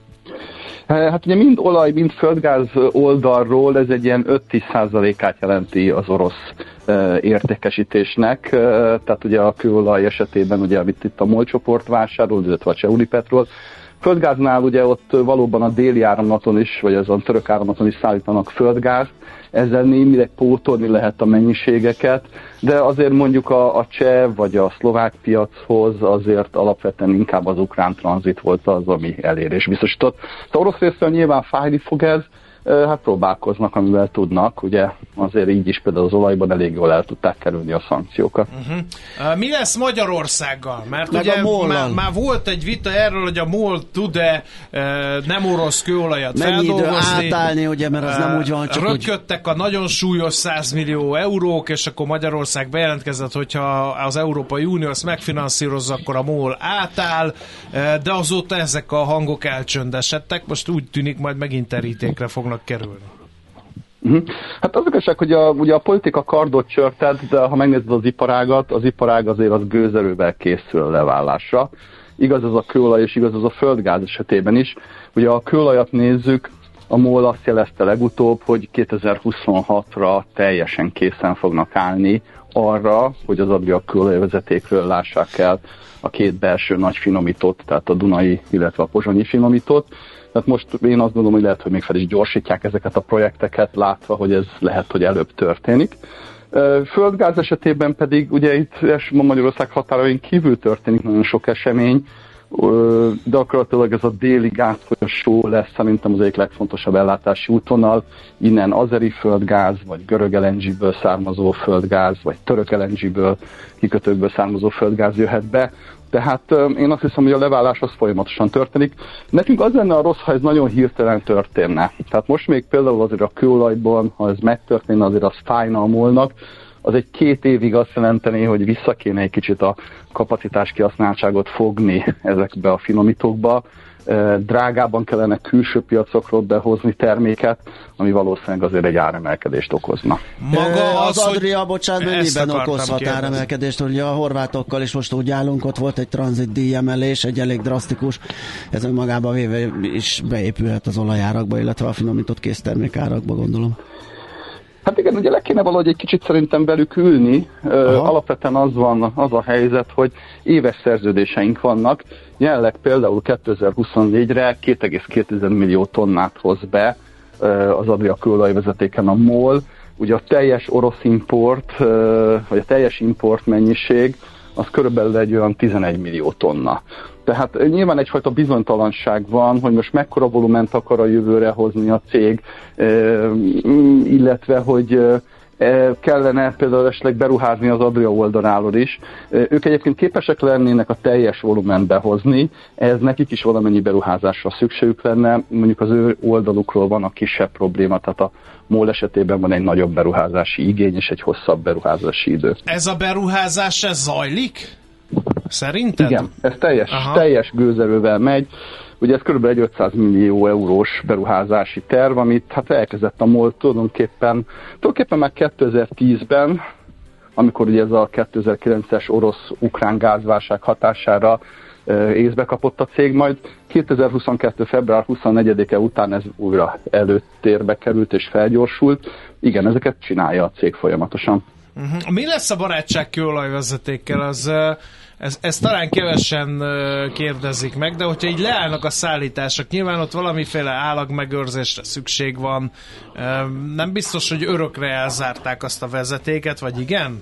Hát ugye mind olaj, mind földgáz oldalról ez egy ilyen öt-tíz százalékát jelenti az orosz e, értékesítésnek. E, tehát ugye a kőolaj esetében, ugye amit itt a MOL csoport vásárol, illetve a Cseh Unipetrol. Földgáznál ugye ott valóban a déli áramlaton is, vagy azon török áramlaton is szállítanak földgázt, ezzel némileg pótolni lehet a mennyiségeket, de azért mondjuk a, a cseh vagy a szlovák piachoz azért alapvetően inkább az ukrán tranzit volt az, ami elérés biztosított. A orosz részről nyilván fájni fog ez, hát próbálkoznak, amivel tudnak, ugye azért így is például az olajban elég jól el tudták kerülni a szankciókat. Uh-huh. Uh, mi lesz Magyarországgal? Mert meg ugye már, már volt egy vita erről, hogy a MOL tud-e uh, nem orosz kőolajat mennyi feldolgozni. idő átállni, ugye, mert az uh, nem úgy van, csak röpködtek úgy... a nagyon súlyos száz millió eurók, és akkor Magyarország bejelentkezett, hogyha az Európai Unió ezt megfinanszírozza, akkor a MOL átáll, uh, de azóta ezek a hangok elcsöndesedtek, most úgy tűnik, majd megint terítékre fognak kerülni. Uh-huh. Hát az igazság, hogy a, ugye a politika kardot csörtet, de ha megnézed az iparágat, az iparág azért az gőzerővel készül a leválásra. Igaz az a kőolaj, és igaz az a földgáz esetében is. Ugye a kőolajat nézzük, a MOL azt jelezte legutóbb, hogy kétezer-huszonhatra teljesen készen fognak állni arra, hogy az Adria kőolajvezetékről lássák el a két belső nagy finomítót, tehát a Dunai, illetve a Pozsonyi finomítót. Tehát most én azt gondolom, hogy lehet, hogy még fel is gyorsítják ezeket a projekteket, látva, hogy ez lehet, hogy előbb történik. Földgáz esetében pedig ugye itt elsősorban Magyarország határain kívül történik nagyon sok esemény, de gyakorlatilag ez a déli gázfolyosó lesz szerintem az egyik legfontosabb ellátási útvonal. Innen azeri földgáz, vagy görög el en gé-ből származó földgáz, vagy török el en gé-ből, kikötőkből származó földgáz jöhet be. Tehát én azt hiszem, hogy a leválás az folyamatosan történik. Nekünk az lenne a rossz, ha ez nagyon hirtelen történne. Tehát most még például azért a kőolajban, ha ez megtörténne, azért az fájna a MOL-nak. Az egy két évig azt jelenteni, hogy vissza kéne egy kicsit a kapacitás kihasználtságot fogni ezekbe a finomítókba. Drágában kellene külső piacokról behozni terméket, ami valószínűleg azért egy áremelkedést okozna. Maga az, az Adria, bocsánat, mennyiben okozhat kérdezni. Áremelkedést, ugye a horvátokkal is most úgy állunk, ott volt egy tranzit díjemelés, egy elég drasztikus, ez önmagában véve is beépülhet az olajárakba, illetve a finomított késztermékárakba, gondolom. Hát igen, ugye le kéne valahogy egy kicsit szerintem velük ülni. Aha. Alapvetően az van az a helyzet, hogy éves szerződéseink vannak. Jelenleg például kétezer-huszonnégyre két egész két millió tonnát hoz be az Adria kőolajvezetéken a MOL. Ugye a teljes orosz import, vagy a teljes import mennyiség, az körülbelül egy olyan tizenegy millió tonna. Tehát nyilván egyfajta bizonytalanság van, hogy most mekkora volument akar a jövőre hozni a cég, illetve hogy kellene például esetleg beruházni az Adria oldaláról is. Ők egyébként képesek lennének a teljes volument behozni, ez nekik is valamennyi beruházásra szükségük lenne, mondjuk az ő oldalukról van a kisebb probléma, tehát a MOL esetében van egy nagyobb beruházási igény és egy hosszabb beruházási idő. Ez a beruházás, ez zajlik? Szerinted? Igen, ez teljes, teljes gőzerővel megy. Ugye ez kb. Egy ötszáz millió eurós beruházási terv, amit hát elkezdett a MOL tulajdonképpen, tulajdonképpen már kétezer-tízben, amikor ugye ez a kétezer-kilences orosz-ukrán gázválság hatására e, észbe kapott a cég, majd kétezer-huszonkettő. február huszonnegyedike után ez újra előtérbe került és felgyorsult. Igen, ezeket csinálja a cég folyamatosan. Uh-huh. Mi lesz a barátság kőolajvezetékkel? Az, ez, ez talán kevesen kérdezik meg, de hogyha így leállnak a szállítások, nyilván ott valamiféle állagmegőrzésre szükség van. Nem biztos, hogy örökre elzárták azt a vezetéket, vagy igen?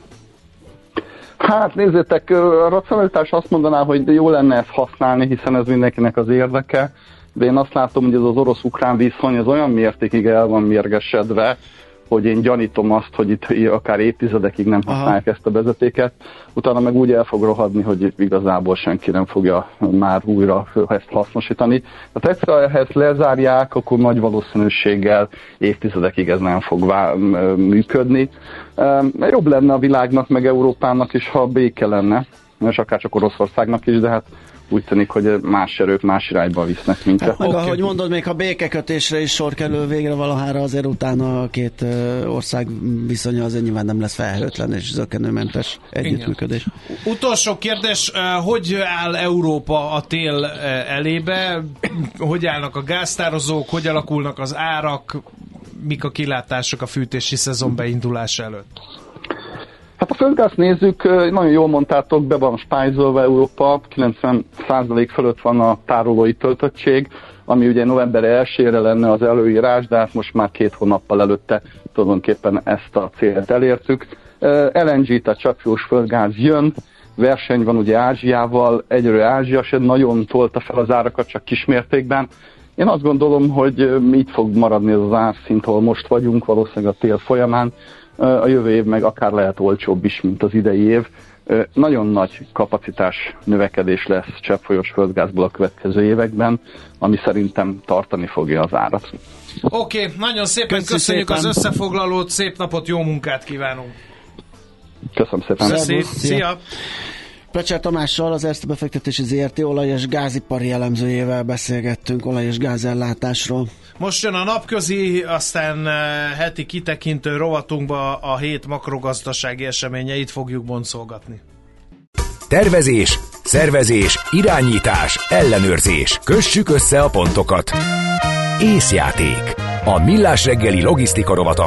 Hát nézzétek, a racionalitás azt mondaná, hogy jó lenne ezt használni, hiszen ez mindenkinek az érdeke, de én azt látom, hogy ez az orosz-ukrán viszony az olyan mértékig el van mérgesedve, hogy én gyanítom azt, hogy itt akár évtizedekig nem használják ezt a vezetéket, utána meg úgy el fog rohadni, hogy igazából senki nem fogja már újra ezt hasznosítani. Tehát egyszer, ha ezt lezárják, akkor nagy valószínűséggel évtizedekig ez nem fog vá- működni. Jobb lenne a világnak, meg Európának is, ha béke lenne, és akár csak Oroszországnak is, de hát úgy tűnik, hogy más erők más irányba visznek minket. Hát meg okay. Ahogy mondod, még ha békekötésre is sor kerül végre valahára, azért utána a két ország viszonya azért nyilván nem lesz felhőtlen és zökkenőmentes együttműködés. Igen. Utolsó kérdés, hogy áll Európa a tél elébe? Hogy állnak a gáztározók, hogy alakulnak az árak, mik a kilátások a fűtési szezon beindulása előtt? Hát a földgázt nézzük, nagyon jól mondtátok, be van spájzolva Európa, kilencven százalék fölött van a tárolói töltöttség, ami ugye november elsejére lenne az előírás, de hát most már két hónappal előtte tulajdonképpen ezt a célt elértük. el en gé, tehát csapjós földgáz jön, verseny van ugye Ázsiával, egyre Ázsia se nagyon tolta fel az árakat, csak kismértékben. Én azt gondolom, hogy itt fog maradni ez az árszint, ahol most vagyunk, valószínűleg a tél folyamán. A jövő év meg akár lehet olcsóbb is, mint az idei év. Nagyon nagy kapacitás növekedés lesz cseppfolyós földgázból a következő években, ami szerintem tartani fogja az árat. Oké, okay, nagyon szépen köszönjük, köszönjük szépen. Az összefoglalót, szép napot, jó munkát kívánunk! Köszönöm szépen! Köszi. Szia! Plecser Tamással, az Erste Befektetési zé er té olaj- és gázipari elemzőjével beszélgettünk olaj- és gázellátásról. Most jön a napközi, aztán heti kitekintő rovatunkba a hét makrogazdasági eseményeit fogjuk boncolgatni. Tervezés, szervezés, irányítás, ellenőrzés. Kössük össze a pontokat. Észjáték. A Millás reggeli logisztika rovata.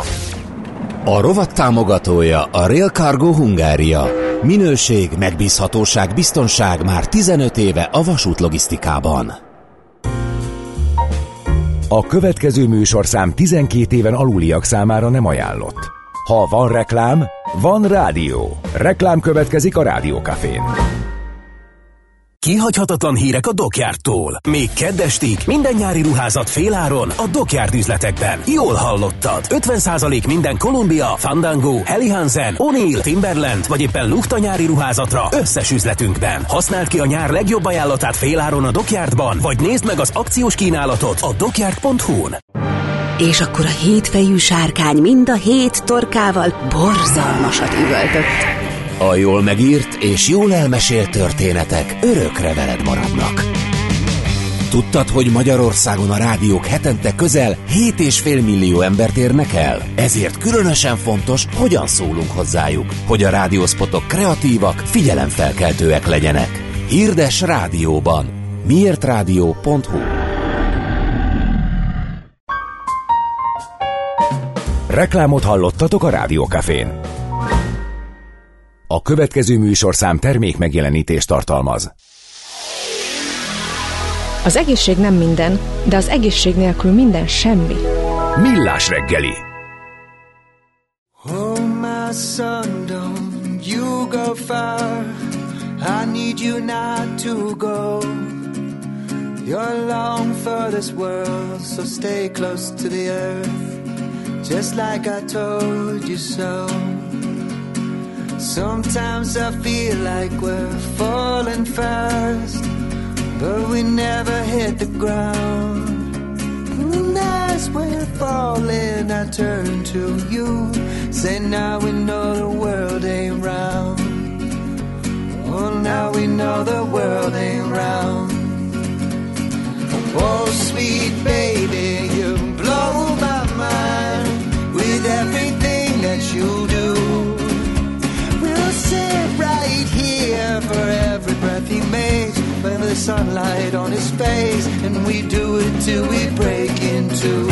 A rovat támogatója a Rail Cargo Hungária. Minőség, megbízhatóság, biztonság már tizenöt éve a vasútlogisztikában. A következő műsorszám tizenkét éven aluliak számára nem ajánlott. Ha van reklám, van rádió. Reklám következik a Rádiókafén. Kihagyhatatlan hírek a Dockyardtól. Még kedd estig minden nyári ruházat féláron a Dockyard üzletekben. Jól hallottad. ötven százalék minden Columbia, Fandango, Helly Hansen, O'Neill, Timberland vagy éppen Luchta nyári ruházatra összes üzletünkben. Használd ki a nyár legjobb ajánlatát féláron a Dockyardban, vagy nézd meg az akciós kínálatot a dockyard pont hu-n. És akkor a hétfejű sárkány mind a hét torkával borzalmasat üvöltött. A jól megírt és jól elmesélt történetek örökre veled maradnak. Tudtad, hogy Magyarországon a rádiók hetente közel hét és fél millió embert érnek el? Ezért különösen fontos, hogyan szólunk hozzájuk, hogy a rádiószpotok kreatívak, figyelemfelkeltőek legyenek. Hirdes rádióban. miért rádió pont hu. Reklámot hallottatok a Rádiókafén. A következő műsorszám termék megjelenítést tartalmaz. Az egészség nem minden, de az egészség nélkül minden semmi. Millás reggeli. Oh my son, don't you go far. I need you not to go. You're long for this world, so stay close to the earth. Just like I told you so. Sometimes I feel like we're falling fast, but we never hit the ground. And as we're falling, I turn to you, say now we know the world ain't round. Oh, now we know the world ain't round. Oh, sweet baby, you blow my mind with everything that you do. Sit right here for every breath he makes, for the sunlight on his face, and we do it till we break in two.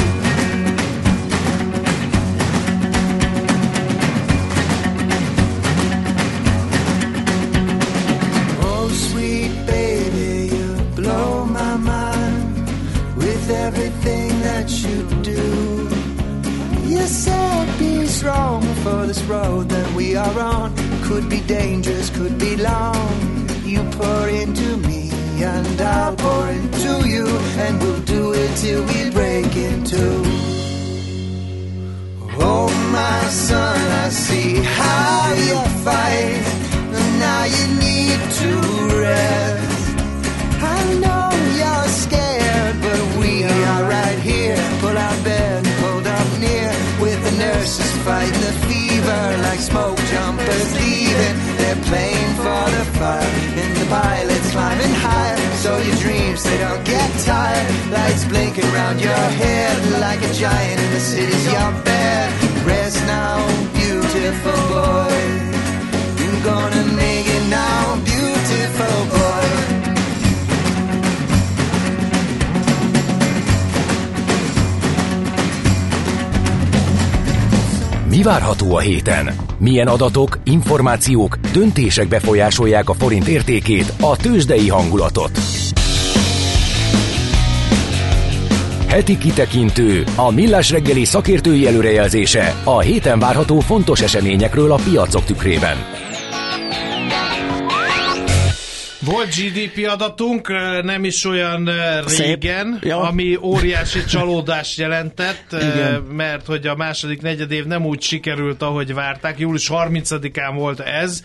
Oh, sweet baby, you blow my mind with everything that you do. You said be strong for this road that we are on. Could be dangerous, could be long. You pour into me and I'll pour into you, and we'll do it till we break in two. Oh my son, I see how you fight, and now you need to rest. I know you're scared, but we are right here. Pull out bed, pulled up near, with the nurses fighting the fever like smoke jumpers leaving. They're playing for the fire, and the pilots climbing higher, so your dreams, they don't get tired. Lights blinking round your head like a giant in the city's your bed. Rest now, beautiful boy, you're gonna make it now, beautiful boy. Mi várható a héten? Milyen adatok, információk, döntések befolyásolják a forint értékét, a tőzsdei hangulatot? Heti kitekintő, a Millás reggeli szakértői előrejelzése a héten várható fontos eseményekről a piacok tükrében. Volt gé dé pé adatunk, nem is olyan régen, ja. ami óriási csalódást jelentett, Igen. mert hogy a második negyedév nem úgy sikerült, ahogy várták. július harmincadikán volt ez.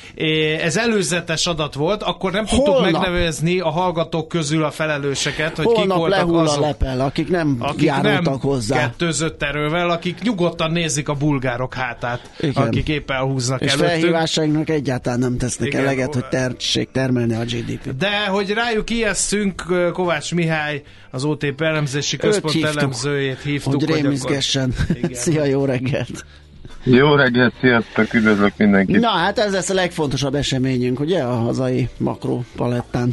Ez előzetes adat volt, akkor nem tudtuk Holnap. megnevezni a hallgatók közül a felelőseket, hogy Holnap kik voltak lehull azok, a lepel, akik nem akik járultak nem hozzá. kettőzött erővel, akik nyugodtan nézik a bulgárok hátát, Igen. akik éppen húznak és előttünk. felhívásainknak egyáltalán nem tesznek Igen. eleget, hogy tessék termelni a gé dé pé. De hogy rájuk ijesztünk, Kovács Mihály, az o té pé elemzési központ hívtuk, elemzőjét hívtuk, hogy hogy rémizgessen. akkor... Szia, jó reggelt! Jó reggelt, sziasztok, üdvözlök mindenkit! Na hát ez lesz a legfontosabb eseményünk, ugye, a hazai makropalettán.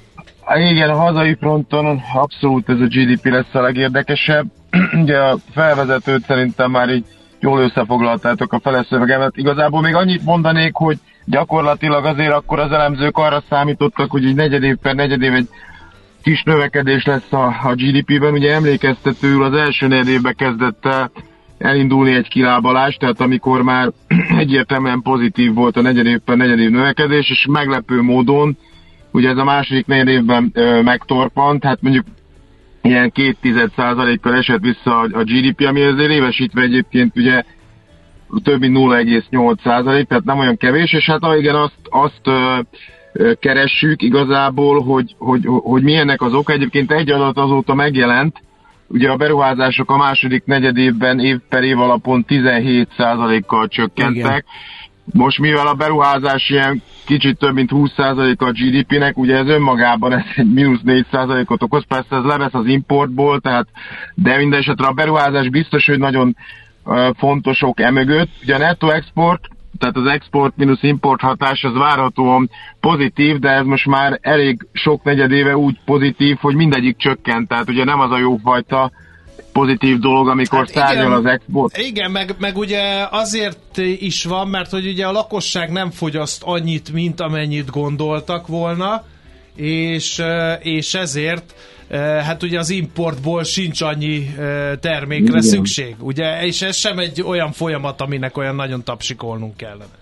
Igen, a hazai fronton abszolút ez a gé dé pé lesz a legérdekesebb. Ugye a felvezetőt szerintem már így jól összefoglaltátok a feleszövegemet. Igazából még annyit mondanék, hogy gyakorlatilag azért akkor az elemzők arra számítottak, hogy egy negyedév per negyedév egy kis növekedés lesz a, a gé dé pében. Ugye emlékeztetőül az első negyedévben kezdett el elindulni egy kilábalás, tehát amikor már egyértelműen pozitív volt a negyedév per negyedév növekedés, és meglepő módon ugye ez a második negyedévben ö, megtorpant, tehát mondjuk ilyen két tized százalékkal esett vissza a, a gé dé pé, ami azért évesítve egyébként ugye több mint nulla egész nyolc százalék, tehát nem olyan kevés, és hát ah, igen, azt, azt ö, ö, keressük igazából, hogy, hogy, hogy milyennek az oka. Egyébként egy adat azóta megjelent, ugye a beruházások a második negyedévben év per év alapon tizenhét százalékkal csökkentek. Igen. Most mivel a beruházás ilyen kicsit több mint húsz százaléka a gé dé pének, ugye ez önmagában ez egy mínusz négy százalékot okoz, persze ez levesz az importból, tehát, de minden esetre a beruházás biztos, hogy nagyon uh, fontosok emögött. Ugye a netto export, tehát az export mínusz import hatás az várhatóan pozitív, de ez most már elég sok negyedéve úgy pozitív, hogy mindegyik csökkent, tehát ugye nem az a jófajta pozitív dolog, amikor hát szárnyal az export. Igen, meg, meg ugye azért is van, mert hogy ugye a lakosság nem fogyaszt annyit, mint amennyit gondoltak volna, és, és ezért hát ugye az importból sincs annyi termékre igen. szükség, ugye, és ez sem egy olyan folyamat, aminek olyan nagyon tapsikolnunk kellene.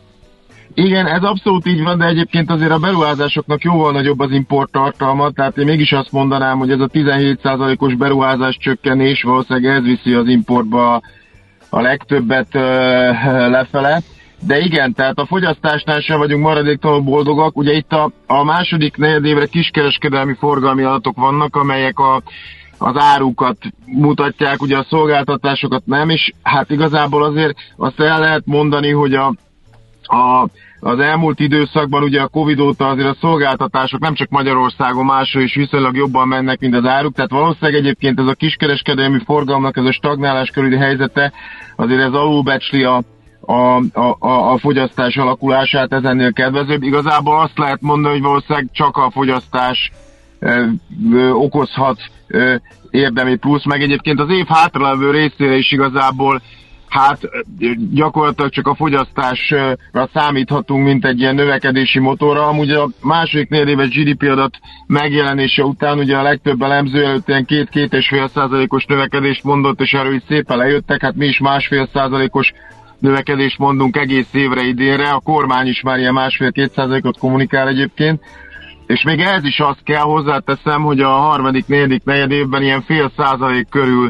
Igen, ez abszolút így van, de egyébként azért a beruházásoknak jóval nagyobb az import tartalma, tehát én mégis azt mondanám, hogy ez a tizenhét százalékos beruházás csökkenés valószínűleg ez viszi az importba a legtöbbet uh, lefele. De igen, tehát a fogyasztásnál sem vagyunk maradéktalanul boldogak. Ugye itt a, a második negyedévre kiskereskedelmi forgalmi adatok vannak, amelyek a, az árukat mutatják, ugye a szolgáltatásokat nem, és hát igazából azért azt el lehet mondani, hogy a A, az elmúlt időszakban ugye a Covid óta azért a szolgáltatások nem csak Magyarországon, máshol is viszonylag jobban mennek, mint az áruk, tehát valószínűleg egyébként ez a kiskereskedelmi forgalomnak ez a stagnálás körüli helyzete azért ez alulbecsli a, a, a, a fogyasztás alakulását, ez ennél kedvezőbb. Igazából azt lehet mondani, hogy valószínűleg csak a fogyasztás ö, ö, okozhat ö, érdemi plusz, meg egyébként az év hátralevő részére is igazából hát gyakorlatilag csak a fogyasztásra számíthatunk, mint egy ilyen növekedési motorra. Amúgy a második negyedéves gé dé pé adat megjelenése után ugye a legtöbb elemző előtt ilyen két-két és fél százalékos növekedést mondott, és erről is szépen lejöttek, hát mi is másfél százalékos növekedést mondunk egész évre idénre, a kormány is már ilyen másfél-két százalékot kommunikál egyébként, és még ehhez is azt kell hozzáteszem, hogy a harmadik, negyedik negyedévben ilyen fél százalék körül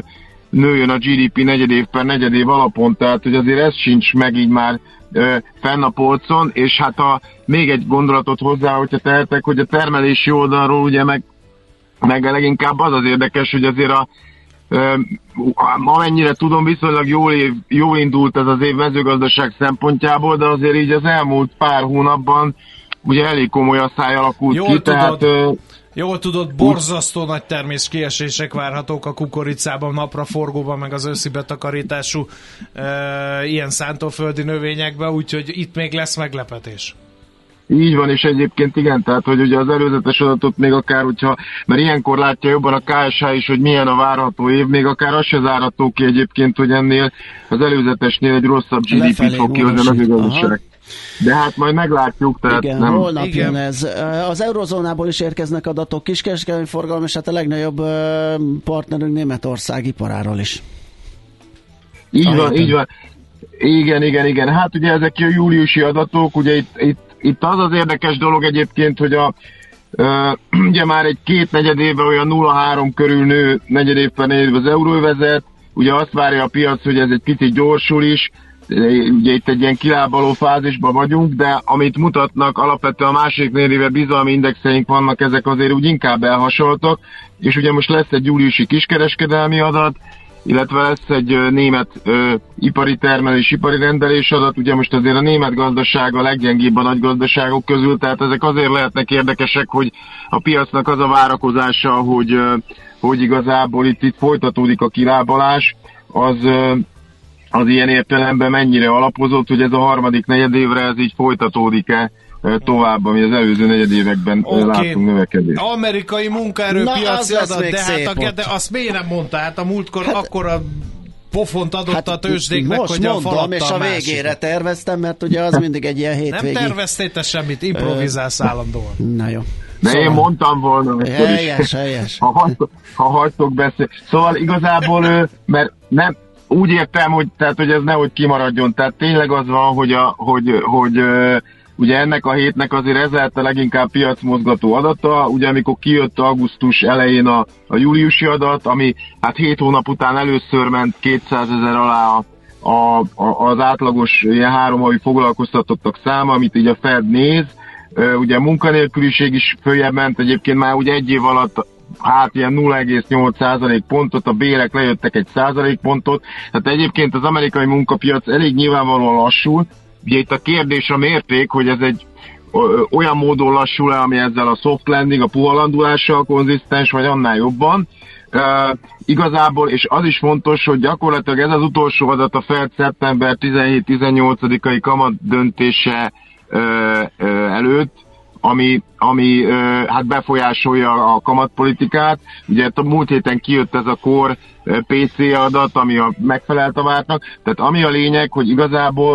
nőjön a gé dé pé negyedév per negyedév alapon, tehát hogy azért ez sincs meg így már ö, fenn a polcon, és hát a, még egy gondolatot hozzá, hogyha tehetek, hogy a termelési oldalról ugye meg, meg leginkább az az érdekes, hogy azért a ö, amennyire tudom, viszonylag jól, év, jól indult ez az év mezőgazdaság szempontjából, de azért így az elmúlt pár hónapban ugye elég komoly asszály alakult jól ki, tudod, tehát... Ö, Jól tudod, borzasztó nagy termés kiesések várhatók a kukoricában, napraforgóban, meg az őszi betakarítású e, ilyen szántóföldi növényekben, úgyhogy itt még lesz meglepetés. Így van, és egyébként igen, tehát hogy ugye az előzetes adatot még akár, hogyha, mert ilyenkor látja jobban a ká es há is, hogy milyen a várható év, még akár az se zárható ki egyébként, hogy ennél az előzetesnél egy rosszabb gé dé pét fog kihozni a mezőgazdaság. De hát majd meglátjuk, tehát igen, nem... holnap igen. jön ez. Az eurozónából is érkeznek adatok, kiskereskedelmi forgalom, és hát a legnagyobb partnerünk Németország iparáról is. Így a van, héten. így van. Igen, igen, igen. Hát ugye ezek a júliusi adatok, ugye itt, itt, itt az az érdekes dolog egyébként, hogy a uh, ugye már egy két negyed éve olyan nulla egész három körül nő negyedév per negyedév az euróvezet, ugye azt várja a piac, hogy ez egy picit gyorsul is, ugye itt egy ilyen kilábaló fázisban vagyunk, de amit mutatnak, alapvetően a második negyedéve bizalmi indexeink vannak, ezek azért úgy inkább elhasoltak, és ugye most lesz egy júliusi kiskereskedelmi adat, illetve lesz egy ö, német ö, ipari termelés, ipari rendelés adat, ugye most azért a német gazdaság a leggyengébb a nagy gazdaságok közül, tehát ezek azért lehetnek érdekesek, hogy a piacnak az a várakozása, hogy, ö, hogy igazából itt, itt folytatódik a kilábalás, az... Ö, az ilyen értelemben mennyire alapozott, hogy ez a harmadik negyedévre ez így folytatódik-e tovább, ami az előző negyedévekben okay. Látunk növekedést. Amerikai munkaerőpiaci adat, de hát a, de azt miért nem mondta? Hát a múltkor hát, akkor a pofont adott hát a tőzsdéknek, most hogy mondom, a faladta és a, a végére másik. Terveztem, mert ugye az mindig egy ilyen hétvégi... Nem terveztél te semmit, improvizálsz állandóan. Na jó. De szóval... én mondtam volna. Helyes, helyes. Ha, hagytok, ha hagytok beszélni. Szóval igazából, mert nem, úgy értem, hogy, tehát, hogy ez nehogy kimaradjon. Tehát tényleg az van, hogy, a, hogy, hogy ugye ennek a hétnek azért ez lehet a leginkább piacmozgató adata. Ugye amikor kijött augusztus elején a, a júliusi adat, ami hát hét hónap után először ment kétszázezer alá a, a, a, az átlagos ilyen három havi foglalkoztatottak száma, amit így a Fed néz. Ugye a munkanélküliség is följebb ment, egyébként már ugye egy év alatt hát ilyen nulla egész nyolc százalékpontot, a bérek lejöttek egy százalékpontot, tehát egyébként az amerikai munkapiac elég nyilvánvalóan lassul. Ugye itt a kérdés a mérték, hogy ez egy ö, olyan módon lassul-e, ami ezzel a soft landing, a puha landulással konzisztens, vagy annál jobban. Uh, igazából, és az is fontos, hogy gyakorlatilag ez az utolsó adat a Fed szeptember tizenhét-tizennyolcadikai kamat döntése uh, uh, előtt, ami, ami uh, hát befolyásolja a kamatpolitikát. Ugye a múlt héten kijött ez a core pé cé adat, ami a megfelelt a vártnak. Tehát ami a lényeg, hogy igazából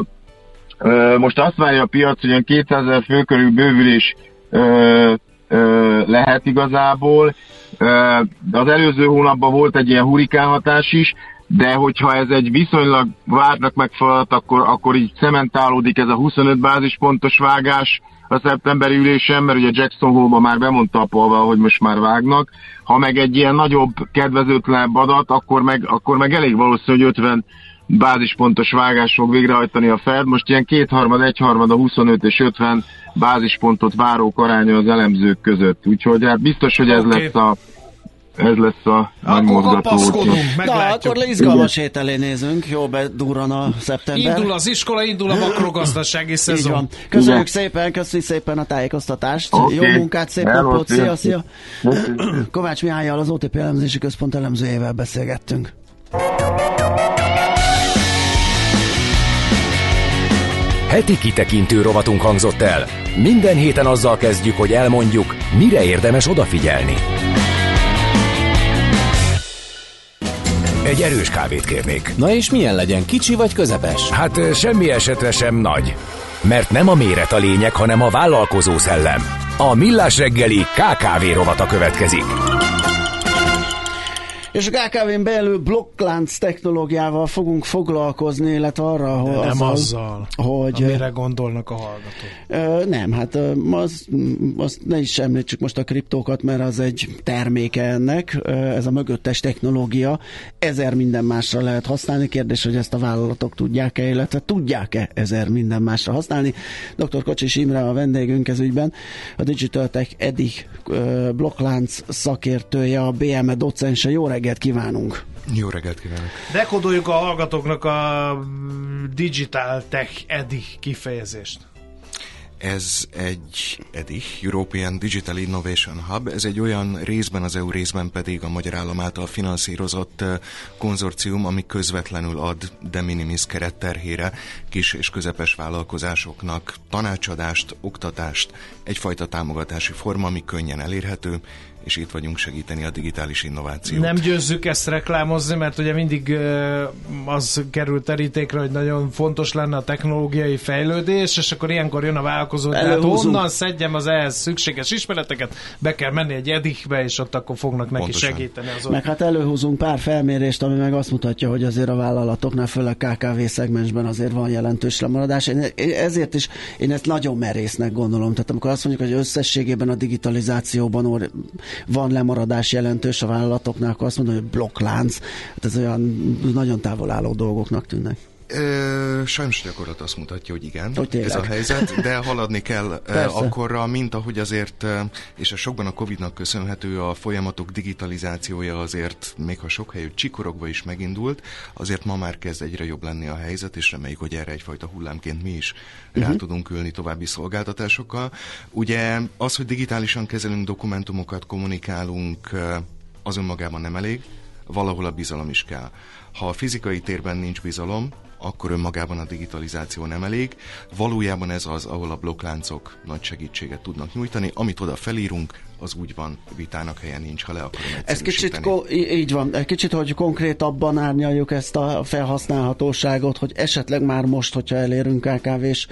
uh, most azt várja a piac, hogy olyan kétszázezer fő körül bővülés uh, uh, lehet igazából. Uh, de az előző hónapban volt egy ilyen hurikánhatás is, de hogyha ez egy viszonylag vártnak megfeladat, akkor, akkor így cementálódik ez a huszonöt bázispontos vágás a szeptemberi ülésen, mert ugye Jackson Hole-ban már bemondta a Powell, hogy most már vágnak. Ha meg egy ilyen nagyobb, kedvezőtlenebb adat, akkor meg, akkor meg elég valószínű, hogy ötven bázispontos vágás fog végrehajtani a Fed. Most ilyen kétharmad, egyharmad a huszonöt és ötven bázispontot várók aránya az elemzők között. Úgyhogy hát biztos, hogy ez okay. lesz a ez lesz a nagy mozgató. Na, akkor izgalmas hét elé nézünk, jó bedurran a szeptember. Indul az iskola, indul a makrogazdasági szezon. Így van. Köszönjük Igen. szépen, köszönjük szépen a tájékoztatást. Okay. Jó munkát, szép Hello, napot, szia, szia. Kovács Mihályjal, az o té pé elemzési központ elemzőjével beszélgettünk. Heti kitekintő rovatunk hangzott el. Minden héten azzal kezdjük, hogy elmondjuk, mire érdemes odafigyelni. Egy erős kávét kérnék. Na és milyen legyen, kicsi vagy közepes? Hát semmi esetre sem nagy. Mert nem a méret a lényeg, hanem a vállalkozó szellem. A Millás reggeli ká ká vé rovata következik. És a ká ká vén belül blokklánc technológiával fogunk foglalkozni, illetve arra, hogy nem azzal, azzal, hogy amire gondolnak a hallgatók. Nem, hát az, azt ne is említsük most a kriptókat, mert az egy terméke ennek, ez a mögöttes technológia, ezer minden másra lehet használni. Kérdés, hogy ezt a vállalatok tudják-e, illetve tudják-e ezer minden másra használni. doktor Kocsis Imre a vendégünk ez ügyben, a Digital Tech Eddig blokklánc szakértője, a bé em e docense. Jó reggelt kívánunk! Jó reggelt kívánok! Dekodoljuk a hallgatóknak a Digital Tech Eddig kifejezést. Ez egy E D I, European Digital Innovation Hub, ez egy olyan részben, az é u részben pedig a magyar állam által finanszírozott konzorcium, ami közvetlenül ad de minimis keretterhére kis és közepes vállalkozásoknak tanácsadást, oktatást, egyfajta támogatási forma, ami könnyen elérhető, és itt vagyunk segíteni a digitális innovációt. Nem győzzük ezt reklámozni, mert ugye mindig uh, az kerül terítékre, hogy nagyon fontos lenne a technológiai fejlődés, és akkor ilyenkor jön a vállalkozó, tehát honnan szedjem az ehhez szükséges ismereteket, be kell menni egy edikbe, és ott akkor fognak neki Pontosan. segíteni. Az meg hát előhúzunk pár felmérést, ami meg azt mutatja, hogy azért a vállalatoknál, főleg ká ká vé szegmensben azért van jelentős lemaradás. Én, ezért is én ezt nagyon merésznek gondolom. Tehát amikor azt mondjuk, hogy összességében a digitalizációban or- van lemaradás jelentős a vállalatoknál, akkor azt mondom, hogy blokklánc, hát ez olyan nagyon távol álló dolgoknak tűnnek. Ö, sajnos gyakorlat azt mutatja, hogy igen, hogy ez a helyzet, de haladni kell Persze. akkorra, mint ahogy azért, és a sokban a Covidnak köszönhető, a folyamatok digitalizációja azért, még ha sok helyütt csikorogva is megindult, azért ma már kezd egyre jobb lenni a helyzet, és reméljük, hogy erre egyfajta hullámként mi is uh-huh. rá tudunk ülni további szolgáltatásokkal. Ugye az, hogy digitálisan kezelünk dokumentumokat, kommunikálunk, az önmagában nem elég, valahol a bizalom is kell. Ha a fizikai térben nincs bizalom, akkor önmagában a digitalizáció nem elég. Valójában ez az, ahol a blokkláncok nagy segítséget tudnak nyújtani. Amit oda felírunk, az úgy van, vitának helyen nincs, ha le akarom ez kicsit, ko- így van, egy kicsit, hogy konkrétabban árnyaljuk ezt a felhasználhatóságot, hogy esetleg már most, hogyha elérünk ká ká vés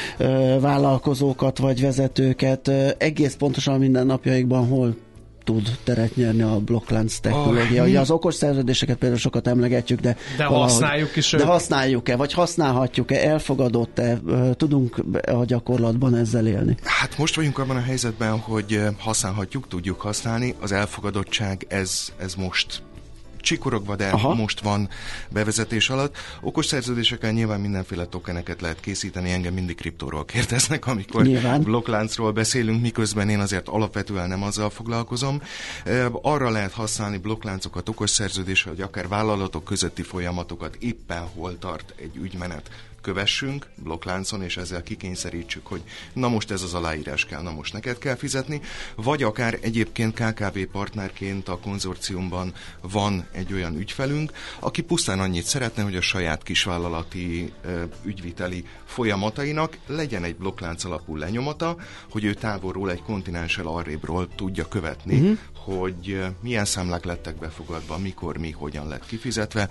ö, vállalkozókat vagy vezetőket, ö, egész pontosan mindennapjaikban hol tud teret nyerni a blokklánc technológia. Oh, Ugye az okos szerződéseket például sokat emlegetjük, de, de használjuk is. De használjuk-e, vagy használhatjuk-e, elfogadott-e, tudunk a gyakorlatban ezzel élni? Hát most vagyunk abban a helyzetben, hogy használhatjuk, tudjuk használni. Az elfogadottság, ez, ez most csikorogva, de Aha. most van bevezetés alatt. Okos szerződésekkel nyilván mindenféle tokeneket lehet készíteni, engem mindig kriptóról kérdeznek, amikor nyilván. blokkláncról beszélünk, miközben én azért alapvetően nem azzal foglalkozom. Arra lehet használni blokkláncokat, okos szerződéssel, hogy akár vállalatok közötti folyamatokat éppen hol tart egy ügymenet, kövessünk blokkláncon, és ezzel kikényszerítsük, hogy na most ez az aláírás kell, na most neked kell fizetni, vagy akár egyébként ká ká vé partnerként a konzorciumban van egy olyan ügyfelünk, aki pusztán annyit szeretne, hogy a saját kisvállalati ö, ügyviteli folyamatainak legyen egy blokklánc alapú lenyomata, hogy ő távolról egy kontinenssel arrébről tudja követni, uh-huh. hogy milyen számlák lettek befogadva, mikor, mi, hogyan lett kifizetve.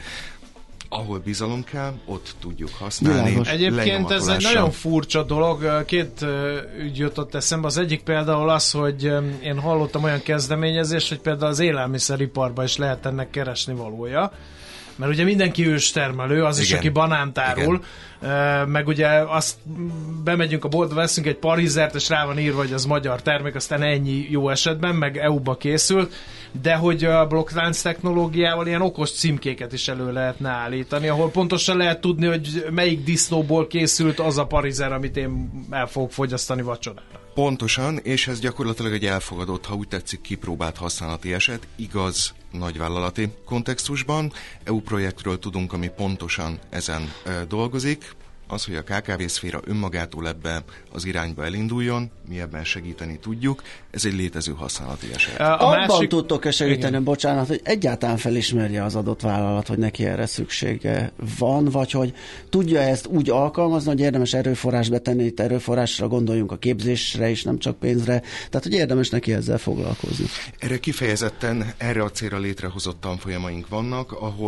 Ahol bizalom kell, ott tudjuk használni. Világos. Egyébként ez egy nagyon furcsa dolog. Két ügy jutott eszembe. Az egyik például az, hogy én hallottam olyan kezdeményezést, hogy például az élelmiszeriparban is lehet ennek keresni valója. Mert ugye mindenki őstermelő, az Igen. is, aki banánt árul, Igen. meg ugye azt bemegyünk a boltba, veszünk egy parizert, és rá van írva, hogy az magyar termék, aztán ennyi jó esetben, meg é u-ba készült, de hogy a blokklánc technológiával ilyen okos címkéket is elő lehetne állítani, ahol pontosan lehet tudni, hogy melyik disznóból készült az a parizer, amit én el fogok fogyasztani vacsorára. Pontosan, és ez gyakorlatilag egy elfogadott, ha úgy tetszik, kipróbált használati eset, igaz nagyvállalati kontextusban. é u projektről tudunk, ami pontosan ezen e, dolgozik. Az, hogy a ká ká vé szféra önmagától ebbe az irányba elinduljon, mi ebben segíteni tudjuk, ez egy létező használati eset. A Abban másik... tudtok-e segíteni, Igen. bocsánat, hogy egyáltalán felismerje az adott vállalat, hogy neki erre szüksége van, vagy hogy tudja ezt úgy alkalmazni, hogy érdemes erőforrás betenni, itt erőforrásra gondoljunk a képzésre is, nem csak pénzre, tehát hogy érdemes neki ezzel foglalkozni. Erre kifejezetten, erre a célra létrehozott tanfolyamaink vannak, ahol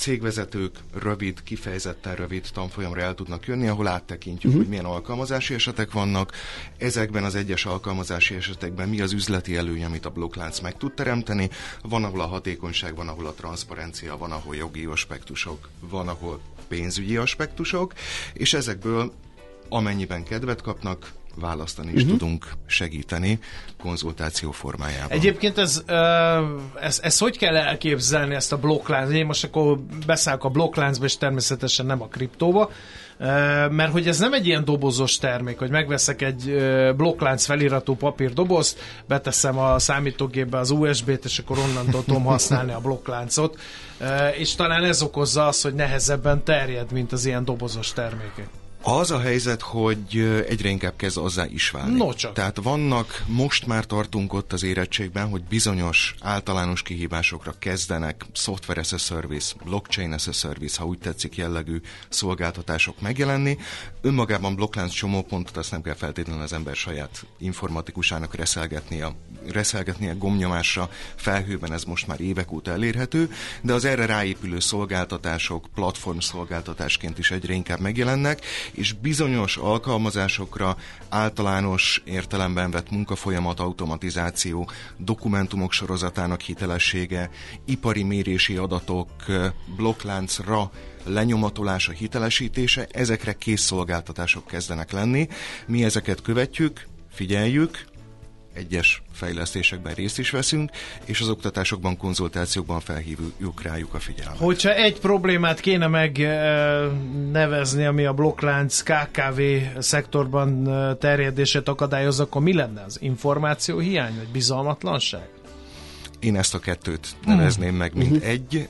cégvezetők rövid, kifejezetten rövid tanfolyamra el tudnak jönni, ahol áttekintjük, uh-huh. hogy milyen alkalmazási esetek vannak. Ezekben az egyes alkalmazási esetekben mi az üzleti előny, amit a blokklánc meg tud teremteni. Van, ahol a hatékonyság, van, ahol a transzparencia, van, ahol jogi aspektusok, van, ahol pénzügyi aspektusok, és ezekből amennyiben kedvet kapnak, választani is uh-huh. tudunk segíteni konzultáció formájában. Egyébként ez, ez, ez hogy kell elképzelni, ezt a blokklánc? Én most akkor beszállok a blokkláncba, és természetesen nem a kriptóba, mert hogy ez nem egy ilyen dobozos termék, hogy megveszek egy blokklánc feliratú papírdobozt, beteszem a számítógépbe az u es bé-t, és akkor onnantól tudom használni a blokkláncot, és talán ez okozza azt, hogy nehezebben terjed, mint az ilyen dobozos termékek. Az a helyzet, hogy egyre inkább kezd azzá is válni. No csak. Tehát vannak, most már tartunk ott az érettségben, hogy bizonyos általános kihívásokra kezdenek software as a service, blockchain as a service, ha úgy tetszik, jellegű szolgáltatások megjelenni. Önmagában blokklánc csomópontot azt nem kell feltétlenül az ember saját informatikusának reszelgetnie, reszelgetnie gombnyomásra, felhőben ez most már évek óta elérhető, de az erre ráépülő szolgáltatások platform szolgáltatásként is egyre inkább megjelennek, és bizonyos alkalmazásokra általános értelemben vett munkafolyamat automatizáció, dokumentumok sorozatának hitelessége, ipari mérési adatok blokkláncra lenyomatolása, hitelesítése, ezekre kész szolgáltatások kezdenek lenni. Mi ezeket követjük, figyeljük, egyes fejlesztésekben részt is veszünk, és az oktatásokban, konzultációkban felhívjuk rájuk a figyelmet. Hogyha egy problémát kéne megnevezni, ami a blokklánc ká ká vé szektorban terjedését akadályozza, akkor mi lenne az? Információ hiány, vagy bizalmatlanság? Én ezt a kettőt nevezném meg, mint uh-huh. egy.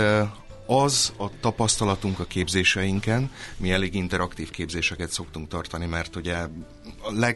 Az a tapasztalatunk a képzéseinken, mi elég interaktív képzéseket szoktunk tartani, mert ugye a leg...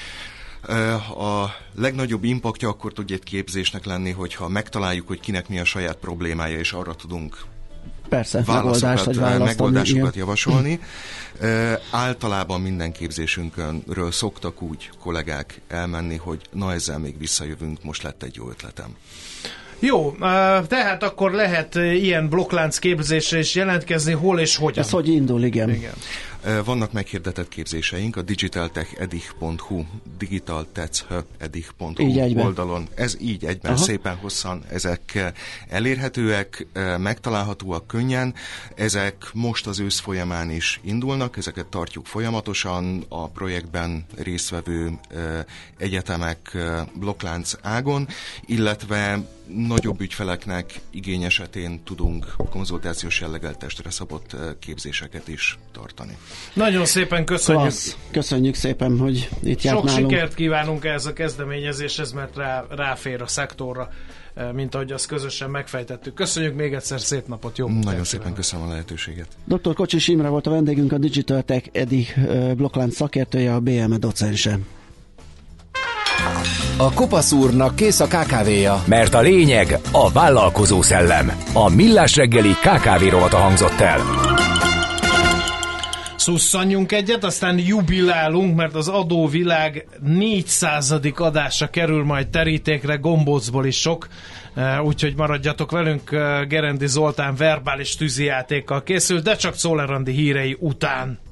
A legnagyobb impaktja akkor tud egy képzésnek lenni, hogyha megtaláljuk, hogy kinek mi a saját problémája, és arra tudunk Persze, megoldást, megoldásokat javasolni. E, általában minden képzésünkről szoktak úgy kollégák elmenni, hogy na ezzel még visszajövünk, most lett egy jó ötletem. Jó, tehát akkor lehet ilyen blokklánc képzésre is jelentkezni, hol és hogyan? Ez hogy indul, igen. igen. Vannak meghirdetett képzéseink a digitaltechedich pont hu, digitaltechedich pont hu oldalon. Ez így egyben Aha. szépen hosszan, ezek elérhetőek, megtalálhatóak könnyen. Ezek most az ősz folyamán is indulnak, ezeket tartjuk folyamatosan a projektben résztvevő egyetemek blokklánc ágon, illetve nagyobb ügyfeleknek igény esetén tudunk konzultációs jelleggel testre szabott képzéseket is tartani. Nagyon szépen köszönjük. Klassz. Köszönjük szépen, hogy itt járt Sok nálunk. sikert kívánunk ehhez a kezdeményezéshez, mert rá, ráfér a szektorra, mint ahogy azt közösen megfejtettük. Köszönjük még egyszer, szép napot, jó munkát. Nagyon szépen köszönöm a lehetőséget. doktor Kocsis Imre volt a vendégünk, a Digital Tech Edich blokklánc szakértője, a bé em e docense. A Kopasz úrnak kész a ká ká véja, mert a lényeg a vállalkozó szellem. A Millás reggeli ká ká vé rovata hangzott el. Szusszanjunk egyet, aztán jubilálunk, mert az adóvilág négyszázadik adása kerül majd terítékre, gombócból is sok, úgyhogy maradjatok velünk, Gerendi Zoltán verbális tűzijátékkal készült, de csak Czoller Andi hírei után.